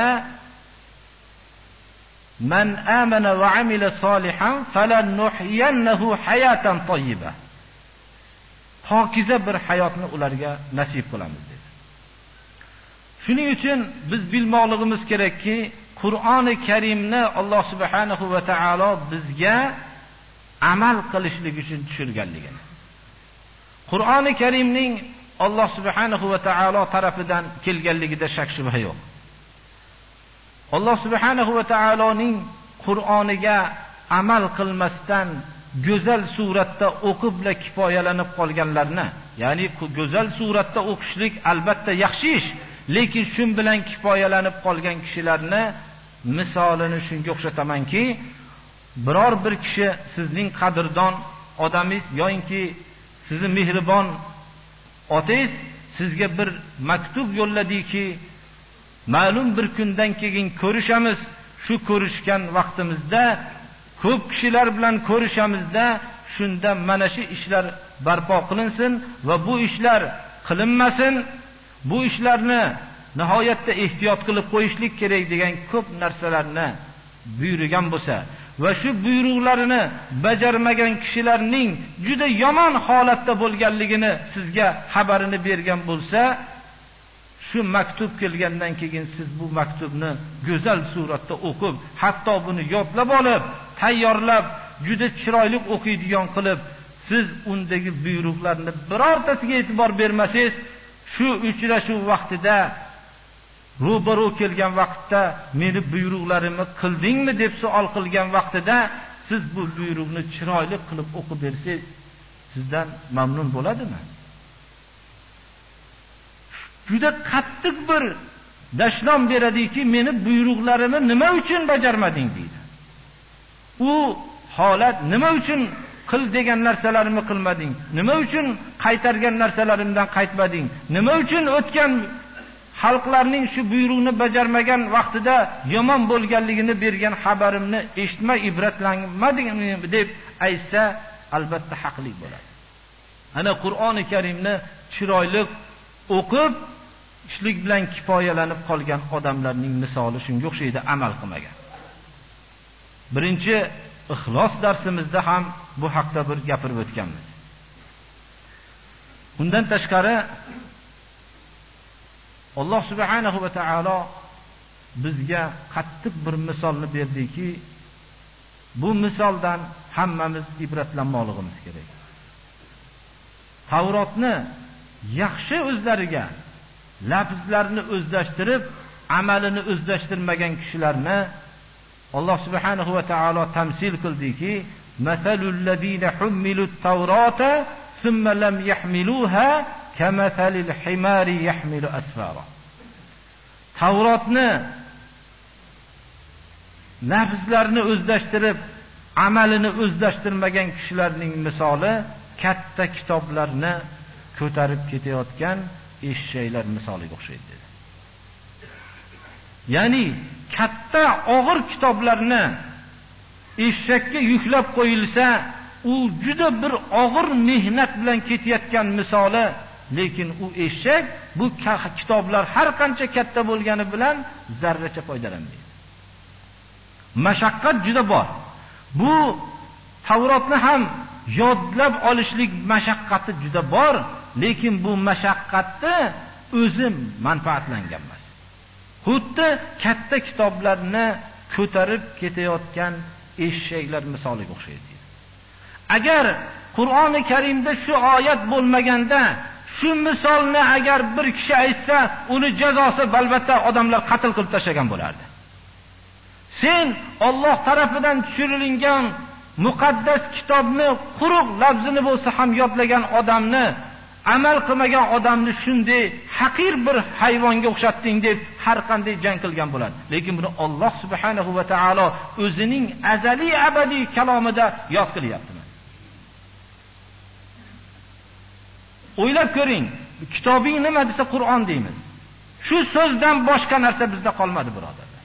"Man amana va amila solihan falannuhyiyannahu hayatan tayyiba", pokiza bir hayotni ularga nasib qilamiz dedi. Shuning uchun biz bilmoqligimiz kerakki, Qur'oni Karimni Alloh subhanahu va taolo bizga amal qilishlik uchun tushirganligini. Qur'oni Karimning Alloh subhanahu va taolo tarafidan kelganligida shak shubha yo'q. Alloh subhanahu va taoloning Qur'oniga amal qilmasdan go'zal suratda o'qibla kifoyalanib qolganlarni, ya'ni go'zal suratda o'qishlik albatta yaxshi ish, lekin shun bilan kifoyalanib qolgan kishilarni misolini shunga o'xshatamanki, biror bir kishi sizning qadrdon odamingiz yoki sizni mehribon otangiz sizga bir maktub yo'lladiki, ma'lum bir kundan keyin ko'rishamiz, shu ko'rishgan vaqtimizda ko'p kishilar bilan ko'rishamizda, shunda mana shu ishlar barpo qilinsin va bu ishlar qilinmasin, bu ishlarni nihoyatda ehtiyot qilib qo'yishlik kerak degan ko'p narsalarni buyurgan bo'lsa va shu buyruqlarini bajarmagan kishilarning juda yomon holatda bo'lganligini sizga xabarini bergan bo'lsa, shu maktub kelgandan keyin siz bu maktubni go'zal suratda o'qib, hatto buni yodlab olib, tayyorlab, juda chiroyli o'qiydigan qilib, siz undagi buyruqlarni birortasiga e'tibor bermasangiz, shu uchrashuv vaqtida ro'baro kelgan vaqtda meni buyruqlarimni qildingmi deb savol qilgan vaqtida siz bu buyruqni chiroyli qilib o'qib bersangiz, sizdan mamnun bo'ladimi? Juda qattiq bir dashlom beradiki, meni buyruqlarimni nima uchun bajarmading deydi. U holat nima uchun qil degan narsalarimni qilmading? Nima uchun qaytargan narsalarimdan qaytmading? Nima uchun o'tgan xalqlarning shu buyruqni bajarmagan vaqtida yomon bo'lganligini bergan xabarimni eshitmay ibratlanmadingmi deb aytsa, albatta haqli bo'ladi. Ana Qur'oni Karimni chiroyli o'qib, ishlik bilan kifoyalanib qolgan odamlarning misoli shunga o'xshaydi, amal qilmagan. Birinchi ixlos darsimizda ham bu haqda bir gapirib o'tganmiz. Undan tashqari Alloh subhanahu va taolo bizga qattiq bir misolni berdiki, bu misoldan hammamiz ibratlanmoqligimiz kerak. Tavrotni yaxshi o'zlariga lafzlarni o'zlashtirib, amalini o'zlashtirmagan kishilarni Alloh subhanahu va taolo tamsil qildiki, masalul ladina hummilut tavrata thumma lam yahmiluha kamathalil himari yahmilu asfara. Tavrotni lafzlarni o'zlashtirib, amalini o'zlashtirmagan kishilarning misoli katta kitoblarni ko'tarib ketayotgan eshaklar misoliga o'xshaydi dedi. Ya'ni katta og'ir kitoblarni eshakka yuklab qo'yilsa, u juda bir og'ir mehnat bilan ketayotgan misoli, lekin u eshak bu kitoblar har qancha katta bo'lgani bilan zarracha foydalanmaydi. Mashaqqat juda bor. Bu Tavrotni ham yodlab olishlik mashaqqati juda bor, lekin bu mashaqqatni o'zi manfaatlangan emas. Xuddi katta kitoblarni ko'tarib ketayotgan eshaklar misoliga o'xshaydi. Agar Qur'oni Karimda shu oyat bo'lmaganda, shu misolni agar bir kishi aytsa, uni jazosi albatta odamlar qatl qilib tashlagan bo'lardi. Sen Alloh tarafidan tushirilgan muqaddas kitobni quruq lafzini bo'lsa ham yodlagan odamni, amal qilmagan odamni shunday haqir bir hayvonga o'xshatding deb har qanday jang qilgan bo'ladi. Lekin buni Alloh subhanahu va taolo o'zining azaliy abadiy kalomida yod qilyapti. O'ylab ko'ring, kitobing nima desa Qur'on deymiz. Shu so'zdan boshqa narsa bizda qolmadi, birodarlar.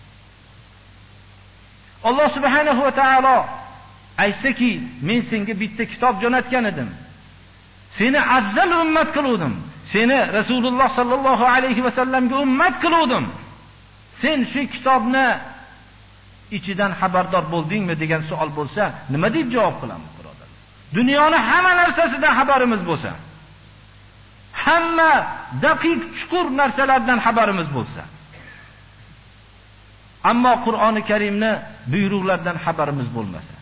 Alloh subhanahu va taolo aytsaki, men senga bitta kitob jo'natgan edim. Seni afzal ummat qildim. Seni Rasululloh sallallohu alayhi va sallamga ummat qildim. Sen shu kitobni ichidan xabardor bo'ldingmi degan savol bo'lsa, nima deb javob qilamiz, birodarlar? Dunyoni hamma narsasidan xabarimiz bo'lsa, hamma daqiq chuqur narsalardan xabarimiz bo'lsa, ammo Qur'oni Karimni buyruqlardan xabarimiz bo'lmasa,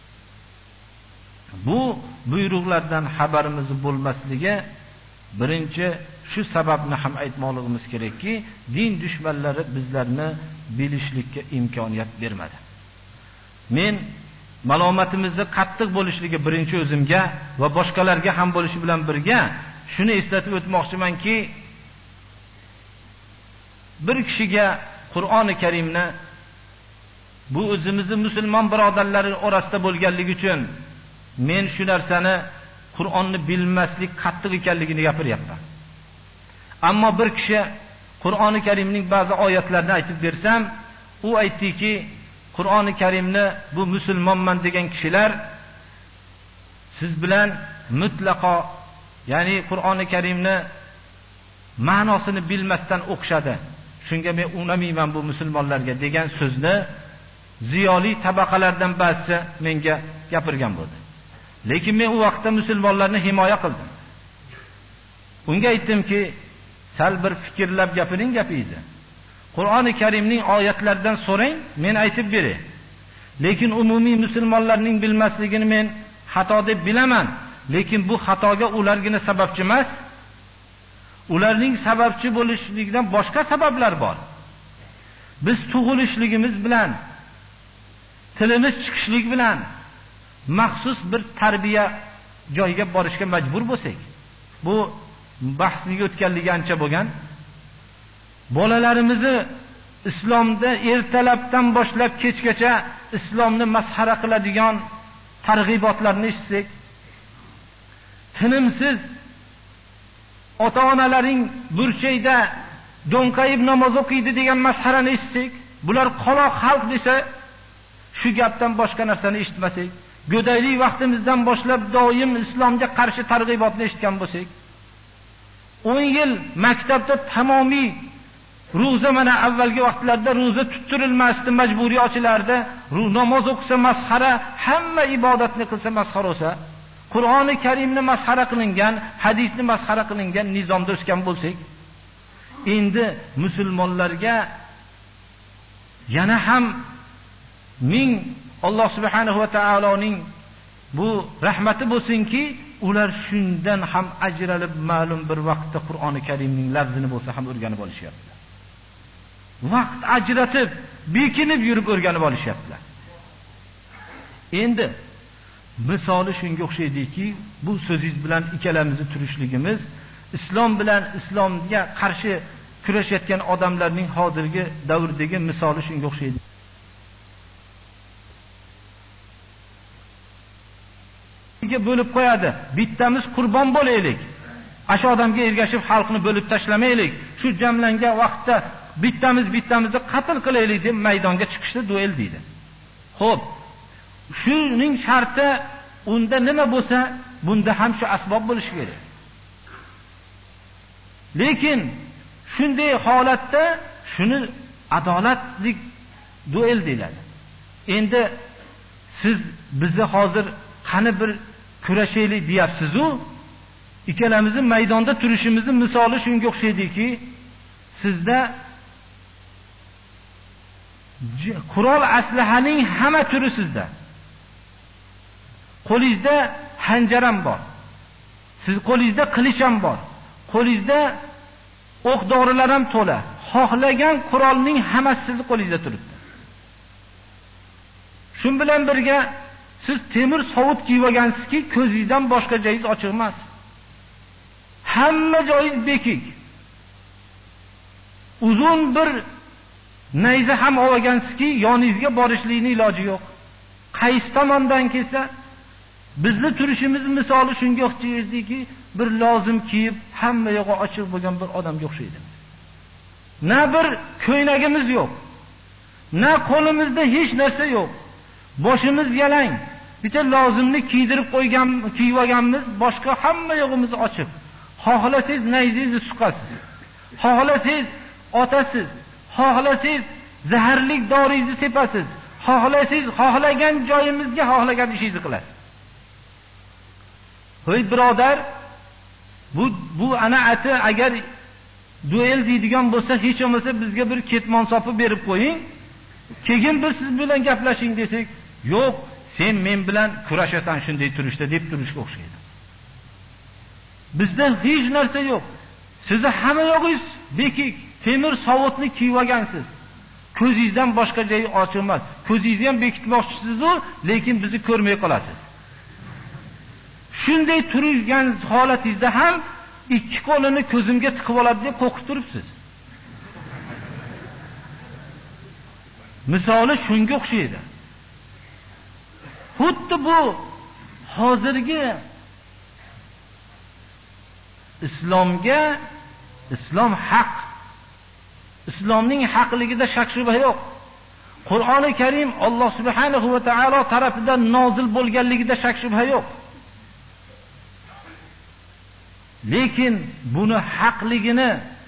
bu buyruqlardan xabarimiz bo'lmasligi birinchi shu sababni ham aytmoqligimiz kerakki, din dushmanlari bizlarni bilishlikka imkoniyat bermadi. Men malomatimizni qattiq bo'lishligi birinchi o'zimga va boshqalarga ham bo'lishi bilan birga shuni eslatib o'tmoqchimanki, bir kishiga Qur'oni Karimni bu o'zimizning musulmon birodarlar orasida bo'lganligi uchun men shu narsani Qur'onni bilmaslik qattiq ekanligini gapiryapman. Ammo bir kishi Qur'oni Karimning ba'zi oyatlarini aytib bersam, u aytdiki, Qur'oni Karimni bu musulmonman degan kishilar siz bilan mutlaqo, ya'ni Qur'oni Karimni ma'nosini bilmasdan o'qishadi. Shunga men unamayman bu musulmonlarga degan so'zni ziyoli tabaqalardan ba'zisi menga gapirgan bo'ldi. Lekin men u vaqtda musulmonlarni himoya qildim. Unga aytdimki, sal bir fikrlab gapiring gapingizni. Qur'oni Karimning oyatlaridan so'rang, men aytib beray. Lekin umumiy musulmonlarning bilmasligini men xato deb bilaman. Lekin bu xatoga ulargina sababchi emas. Ularning sababchi bo'lishligidan boshqa sabablar bor. Biz tug'ilishligimiz bilan, tilimiz chiqishlik bilan maxsus bir tarbiya joyiga borishga majbur bo'lsak, bu bahsliga o'tganligi ancha bo'lgan. Bolalarimizni islomda ertalabdan boshlab kechgacha islomni masxara qiladigan targ'ibotlarni eshitsak, tinimsiz ota-onalaring burchakda do'nqayib namoz o'qiydi degan masxarani eshitsak, bular qoloq xalq desa, shu gapdan boshqa narsani eshitmasak, go'daylik vaqtimizdan boshlab doim islomga qarshi targ'ibotni eshitgan bo'lsak, 10 yil maktabda tamomiy ro'za, mana avvalgi vaqtlarda ro'za tuttirilmasdi, majburiy ochilardi. Namoz o'qisa masxara, hamma ibodatni qilsa masxara bo'lsa, Qur'oni Karimni masxara qilingan, hadisni masxara qilingan nizomda o'sgan bo'lsak, endi musulmonlarga yana ham ming Alloh subhanahu va taoloning bu rahmati bo'lsinki, ular shundan ham ajralib ma'lum bir vaqtda Qur'oni Karimning lafzini bo'lsa ham o'rganib olishyapti. Vaqt ajratib, bekinib yurib o'rganib olishyapti. Endi misoli shunga o'xshaydiki, bu so'zingiz bilan ikkalamizni turishligimiz islom bilan islomga qarshi kurashayotgan odamlarning hozirgi davrdagi misoli shunga o'xshaydi. Bo'lib qo'yadi. Bittamiz qurbon bo'laylik. Ashu odamga ergashib xalqni bo'lib tashlamaylik. Shu jamlangan vaqtda bittamizni qatl qilaylik deb maydonga chiqishdi duel deydi. Xo'p, shuning sharti unda nima bo'lsa, bunda ham shu asbob bo'lishi kerak. Lekin shunday holatda shuni adolatlik duel deyiladi. Endi siz bizni hozir qani bir kurashaylik deyapsiz-u, ikkalamizni maydonda turishimizning misoli shunga o'xshaydiki, sizda qurol aslahaning hamma turi sizda. Qo'lingizda hanjar ham bor. Siz qo'lingizda qilich ham bor. Qo'lingizda o'q dorilar ham to'la. Xohlagan qurolning hammasi sizning qo'lingizda turibdi. Shun bilan birga siz temir sovut kiyib olgansizki, ko'zingizdan boshqa joyingiz ochiq emas. Hamma joyingiz bekik. Uzun bir nayza ham olgansizki, yoningizga borishlikning iloji yo'q. Qaysi tomondan kelsa, bizni turishimiz misoli shunga o'xshaydiki, bir lozim kiyib, hamma yog'i ochiq bo'lgan bir odamga o'xshaydi. Na bir ko'ynagimiz yo'q. Na qo'limizda hech narsa yo'q. Boshimiz yalang. Bitta lozimni kiydirib kiyib olganmiz, boshqa hamma yog'imiz ochiq. Xohlasangiz nayzingizni suqasiz. Xohlasangiz otasiz. Xohlasangiz zaharlik doringizni sepasiz. Xohlasangiz xohlagan joyimizga xohlagan ishingizni qilasiz. Hoy birodar, bu ana ati agar duel deydigan bo'lsa, hech bo'lmasa bizga bir ketmon sopib berib qo'ying. Keyin biz siz bilan gaplashing desak, yo'q, sen men bilan kurashasan shunday turishda deb turishga o'xshaydi. Bizda hech narsa yo'q. Sizni hamma yog'ingiz bekik, temir sovutni kiyib olgansiz. Ko'zingizdan boshqa joyi ochiq emas. Ko'zingizni ham bekitmoqchisiz-ku, lekin bizni ko'rmay qolasiz. Shunday turgan holatingizda ham ikki qo'lini ko'zimga tiqib oladi deb qo'rqib turibsiz. Misoli shunga o'xshaydi. Xuddi bu hozirgi islom haq. Islomning haqligida shak shubha yo'q. Qur'oni Karim Alloh subhanahu va taolo tarafidan nozil bo'lganligida shak shubha yo'q. Lekin buni haqligini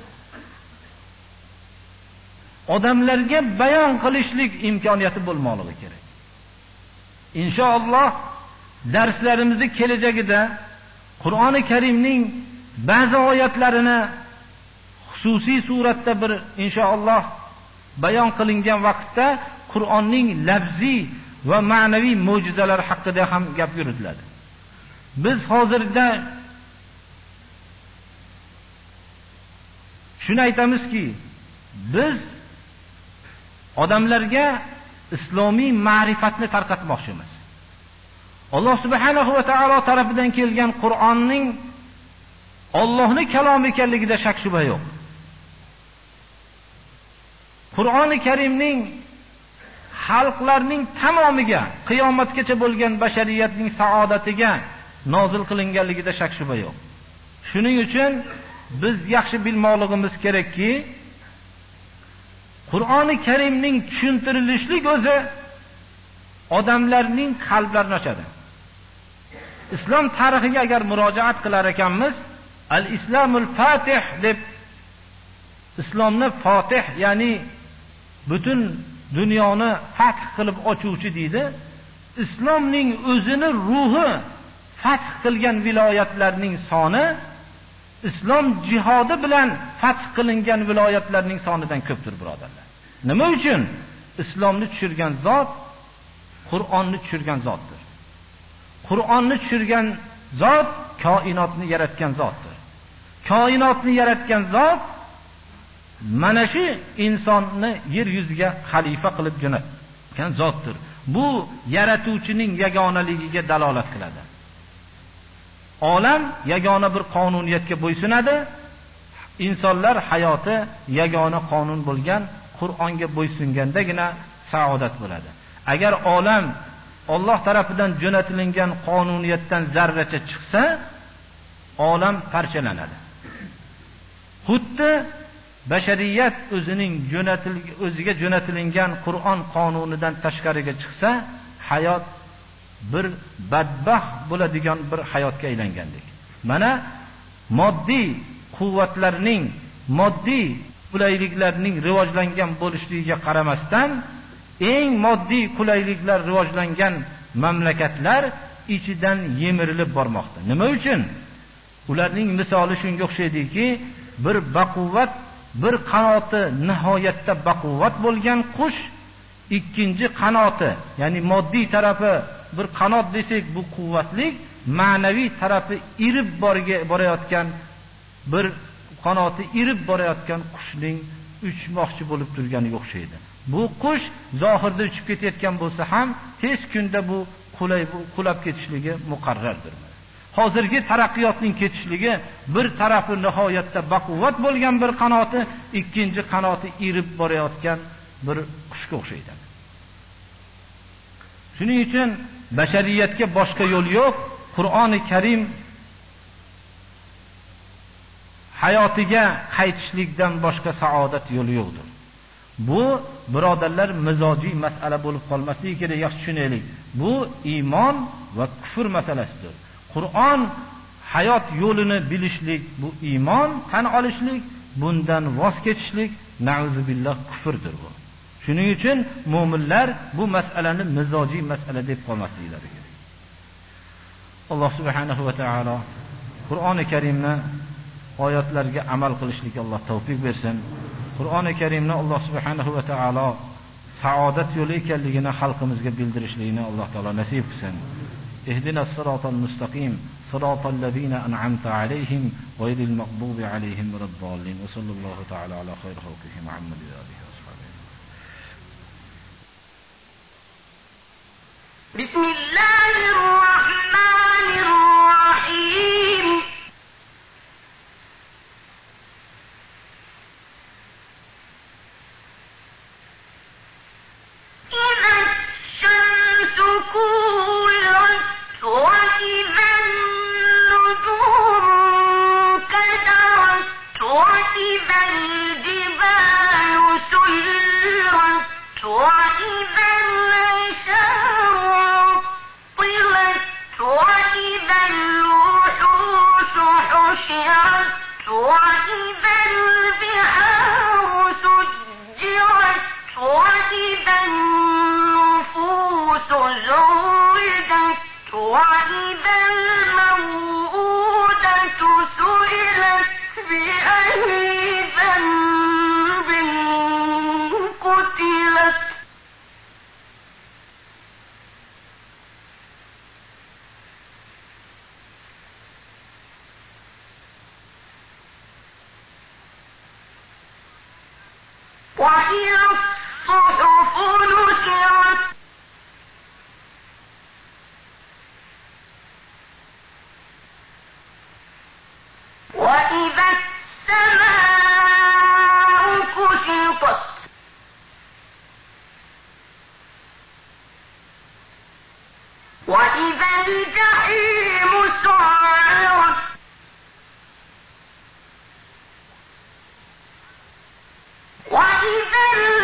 odamlarga bayon qilishlik imkoniyati bo'lmoqligi kerak. Inshaalloh darslarimizni kelajagida Qur'oni Karimning ba'zi oyatlarini xususiy suratda bir inshaalloh bayon qilingan vaqtda Qur'onning lafziy va ma'naviy mo'jizalari haqida ham gap yuritiladi. Biz hozirda shuni aytamizki, biz odamlarga islomiy ma'rifatni tarqatmoqchimiz. Alloh subhanahu va taolo tarafidan kelgan Qur'onning Allohning kalomi ekanligida shak shubha yo'q. Qur'oni Karimning xalqlarning tamomiga, qiyomatgacha bo'lgan bashariyatning saodatiga nozil qilinganligida shak shubha yo'q. Shuning uchun biz yaxshi bilmoqligimiz kerakki, Qur'oni Karimning tushuntirilishlik o'zi odamlarning qalblarini ochadi. Islom tarixiga agar murojaat qilar ekanmiz, al-Islamul Fatih deb islomni Fatih, ya'ni butun dunyoni fath qilib ochuvchi deydi. Islomning o'zini ruhi fath qilgan viloyatlarning soni islom jihodi bilan fath qilingan viloyatlarning sonidan ko'pdir, birodarlar. Nima uchun? Islomni tushirgan zot Qur'onni tushirgan zotdir. Qur'onni tushirgan zot koinotni yaratgan zotdir. Koinotni yaratgan zot mana shu insonni yer yuziga xalifa qilib jo'natgan zotdir. Bu yaratuvchining yagonaligiga dalolat qiladi. Olam yagona bir qonuniyatga bo'ysunadi. insonlar hayoti yagona qonun bo'lgan Qur'onga bo'ysungandagina saodat bo'ladi. Agar olam Alloh tarafidan jo'natilgan qonuniyatdan zarracha chiqsa, olam parchalanadi. Xuddi bashariyat o'ziga jo'natilgan Qur'on qonunidan tashqariga chiqsa, hayot bir badbaxt bo'ladigan bir hayotga aylangandek. Mana moddiy quvvatlarning, moddiy qulayliklarning rivojlangan bo'lishligiga qaramasdan, eng moddiy qulayliklar rivojlangan mamlakatlar ichidan yemirilib bormoqda. Nima uchun? Ularning misoli shunga o'xshaydiki, bir baquvvat, bir qanoti nihoyatda baquvvat bo'lgan qush, ikkinchi qanoti, ya'ni moddiy tarafi bir qanot desak bu quvvatlik, ma'naviy tarafi irib borayotgan bir qanoti irib borayotgan qushning uchmoqchi bo'lib turganiga o'xshaydi. Bu qush zohirda uchib ketayotgan bo'lsa ham tez kunda bu qulab ketishligi muqarrardir. Hozirgi taraqqiyotning ketishligi bir tarafi nihoyatda baquvvat bo'lgan bir qanoti, ikkinchi qanoti irib borayotgan bir qushga o'xshaydi. Shuning uchun bashariyatga boshqa yo'l yo'q. Qur'oni Karim hayotiga qaytishlikdan boshqa saodat yo'li yo'qdir. Bu birodarlar mizojiy masala bo'lib qolmasligi kerak, yaxshi tushunaylik. Bu iymon va kufr masalasidir. Qur'on hayot yo'lini bilishlik, bu iymon tan olishlik, bundan voz kechishlik, na'uzubillah kufrdir bu. Shuning uchun mu'minlar bu masalani mizojiy masala deb qolmasliklari kerak. Alloh subhanahu va taolo Qur'oni Karimni oyatlarga amal qilishlikka Alloh tavfiq bersin. Qur'oni Karimni Alloh subhanahu va taolo saodat yo'li ekanligini xalqimizga bildirishlikni Alloh taolo nasib qilsin. Ihdinas siratal mustaqim, siratal ladzina an'amta alayhim, ghayril maghdubi alayhim waladdallin. Va sallallohu taala ala khayri xalqihi Muhammad va alihi va sahbihi. Bismillahir rahmanir rahim. وإذا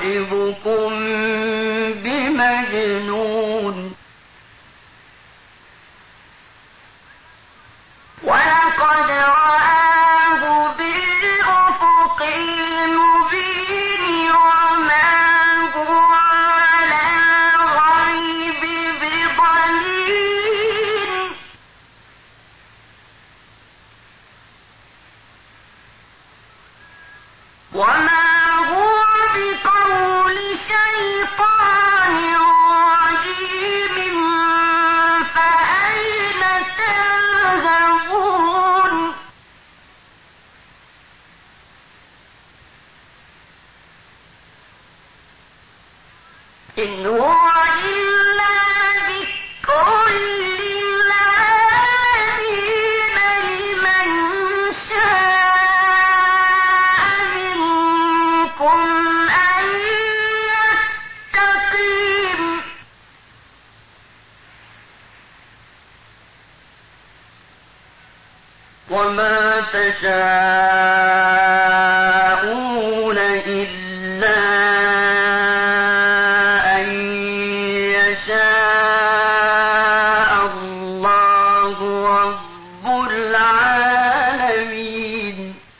صاحبكم بمجنون ولقد رآه بالأفق المبين وما هو على الغيب بضنين وما هو بقول شيطان رجيم فأين تذهبون إن هو إلا ذكر للعالمين لمن شاء منكم أن يستقيم وما تشاءون إلا أن يشاء الله رب العالمين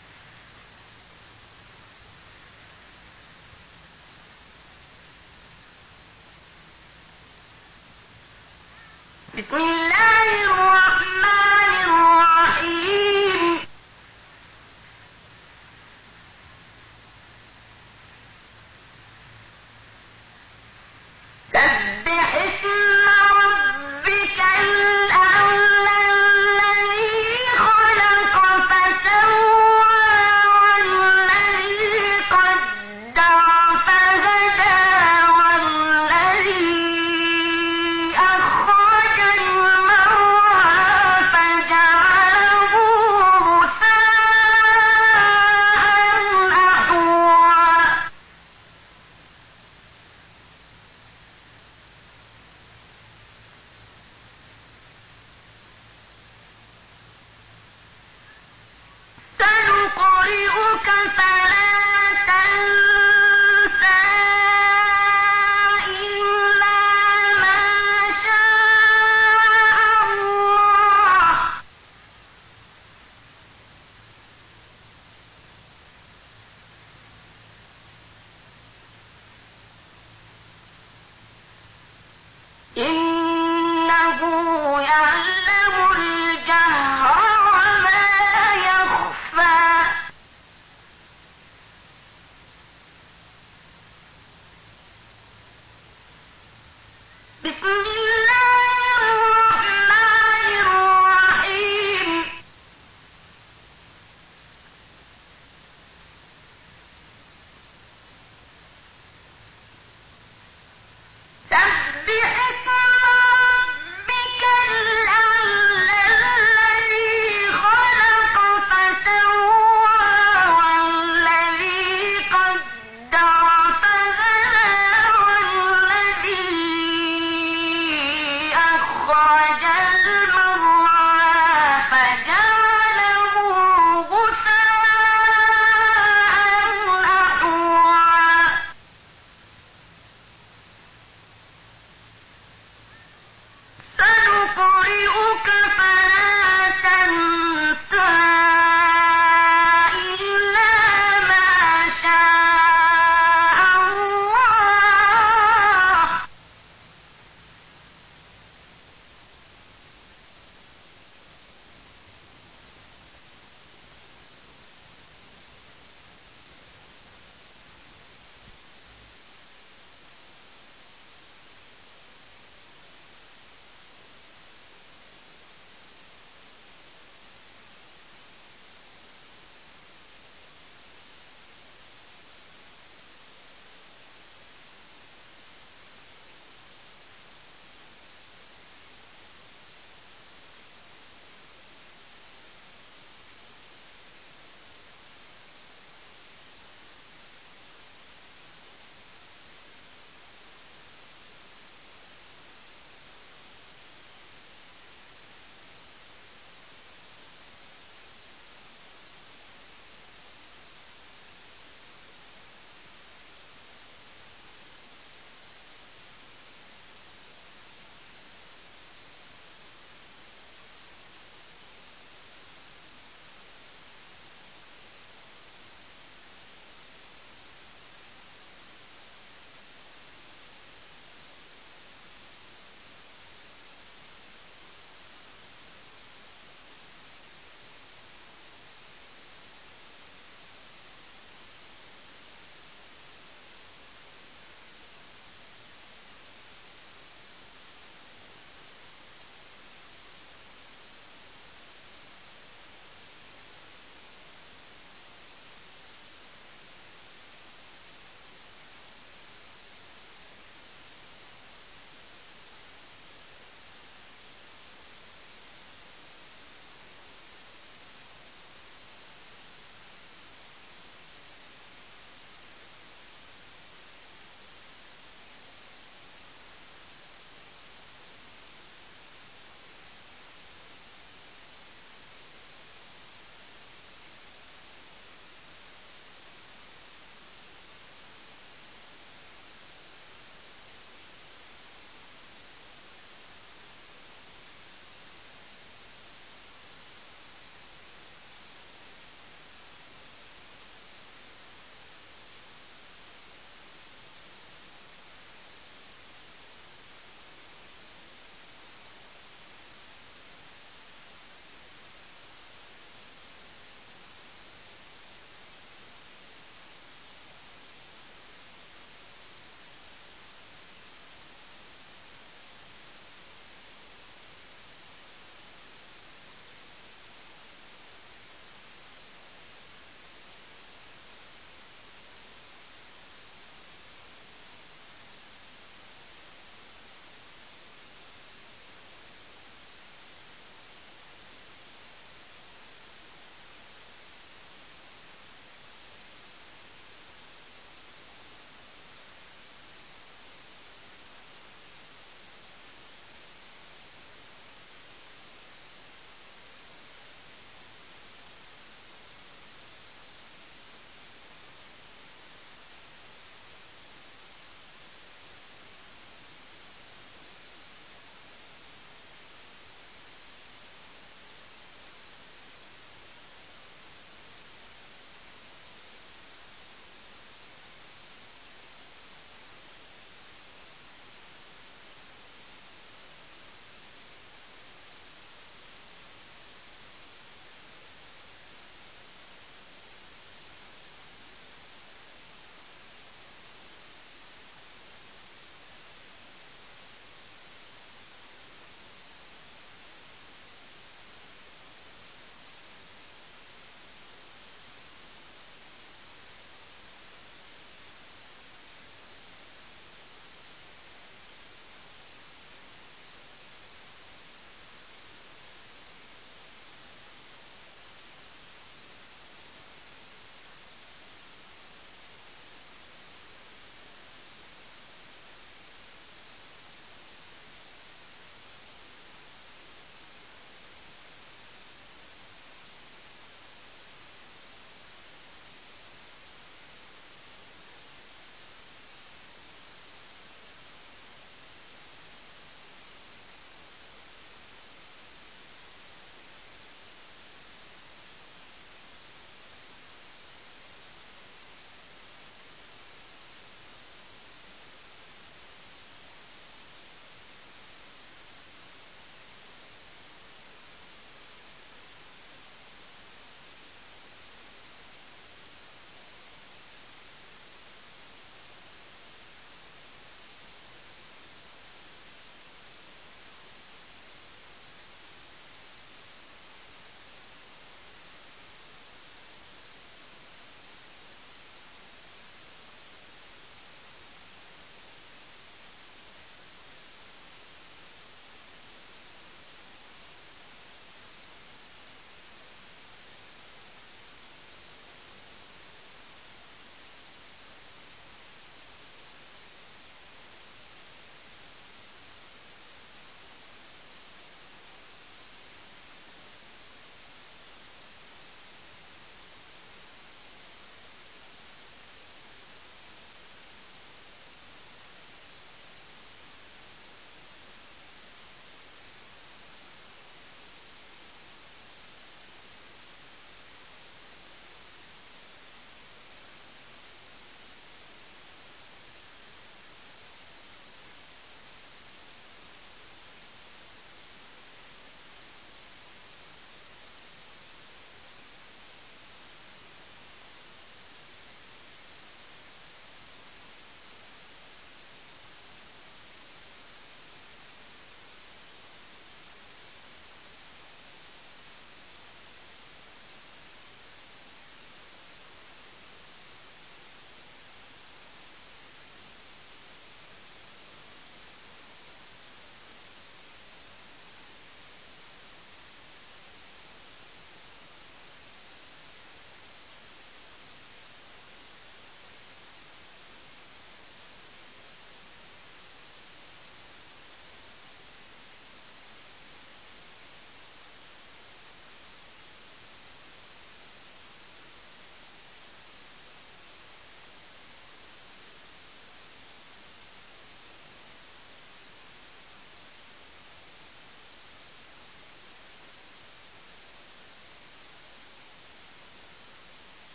بسم الله الرحمن الرحيم سبح اسم ربك الأعلى الذي خلق فسوى والذي قدر فهدى والذي أخرج المرعى فجعله غثاء أحوى سنقرئك فلا تنسى إلا ما شاء الله إنه يعلم الجهر وما يخفى بسم الله الرحمن الرحيم سبح اسم ربك الأعلى الذي خلق فسوى والذي قدر فهدى والذي أخرج المرعى فجعله غثاء أحوى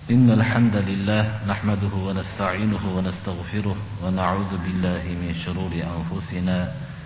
إن الحمد لله نحمده ونستعينه ونستغفره ونعوذ بالله من شرور أنفسنا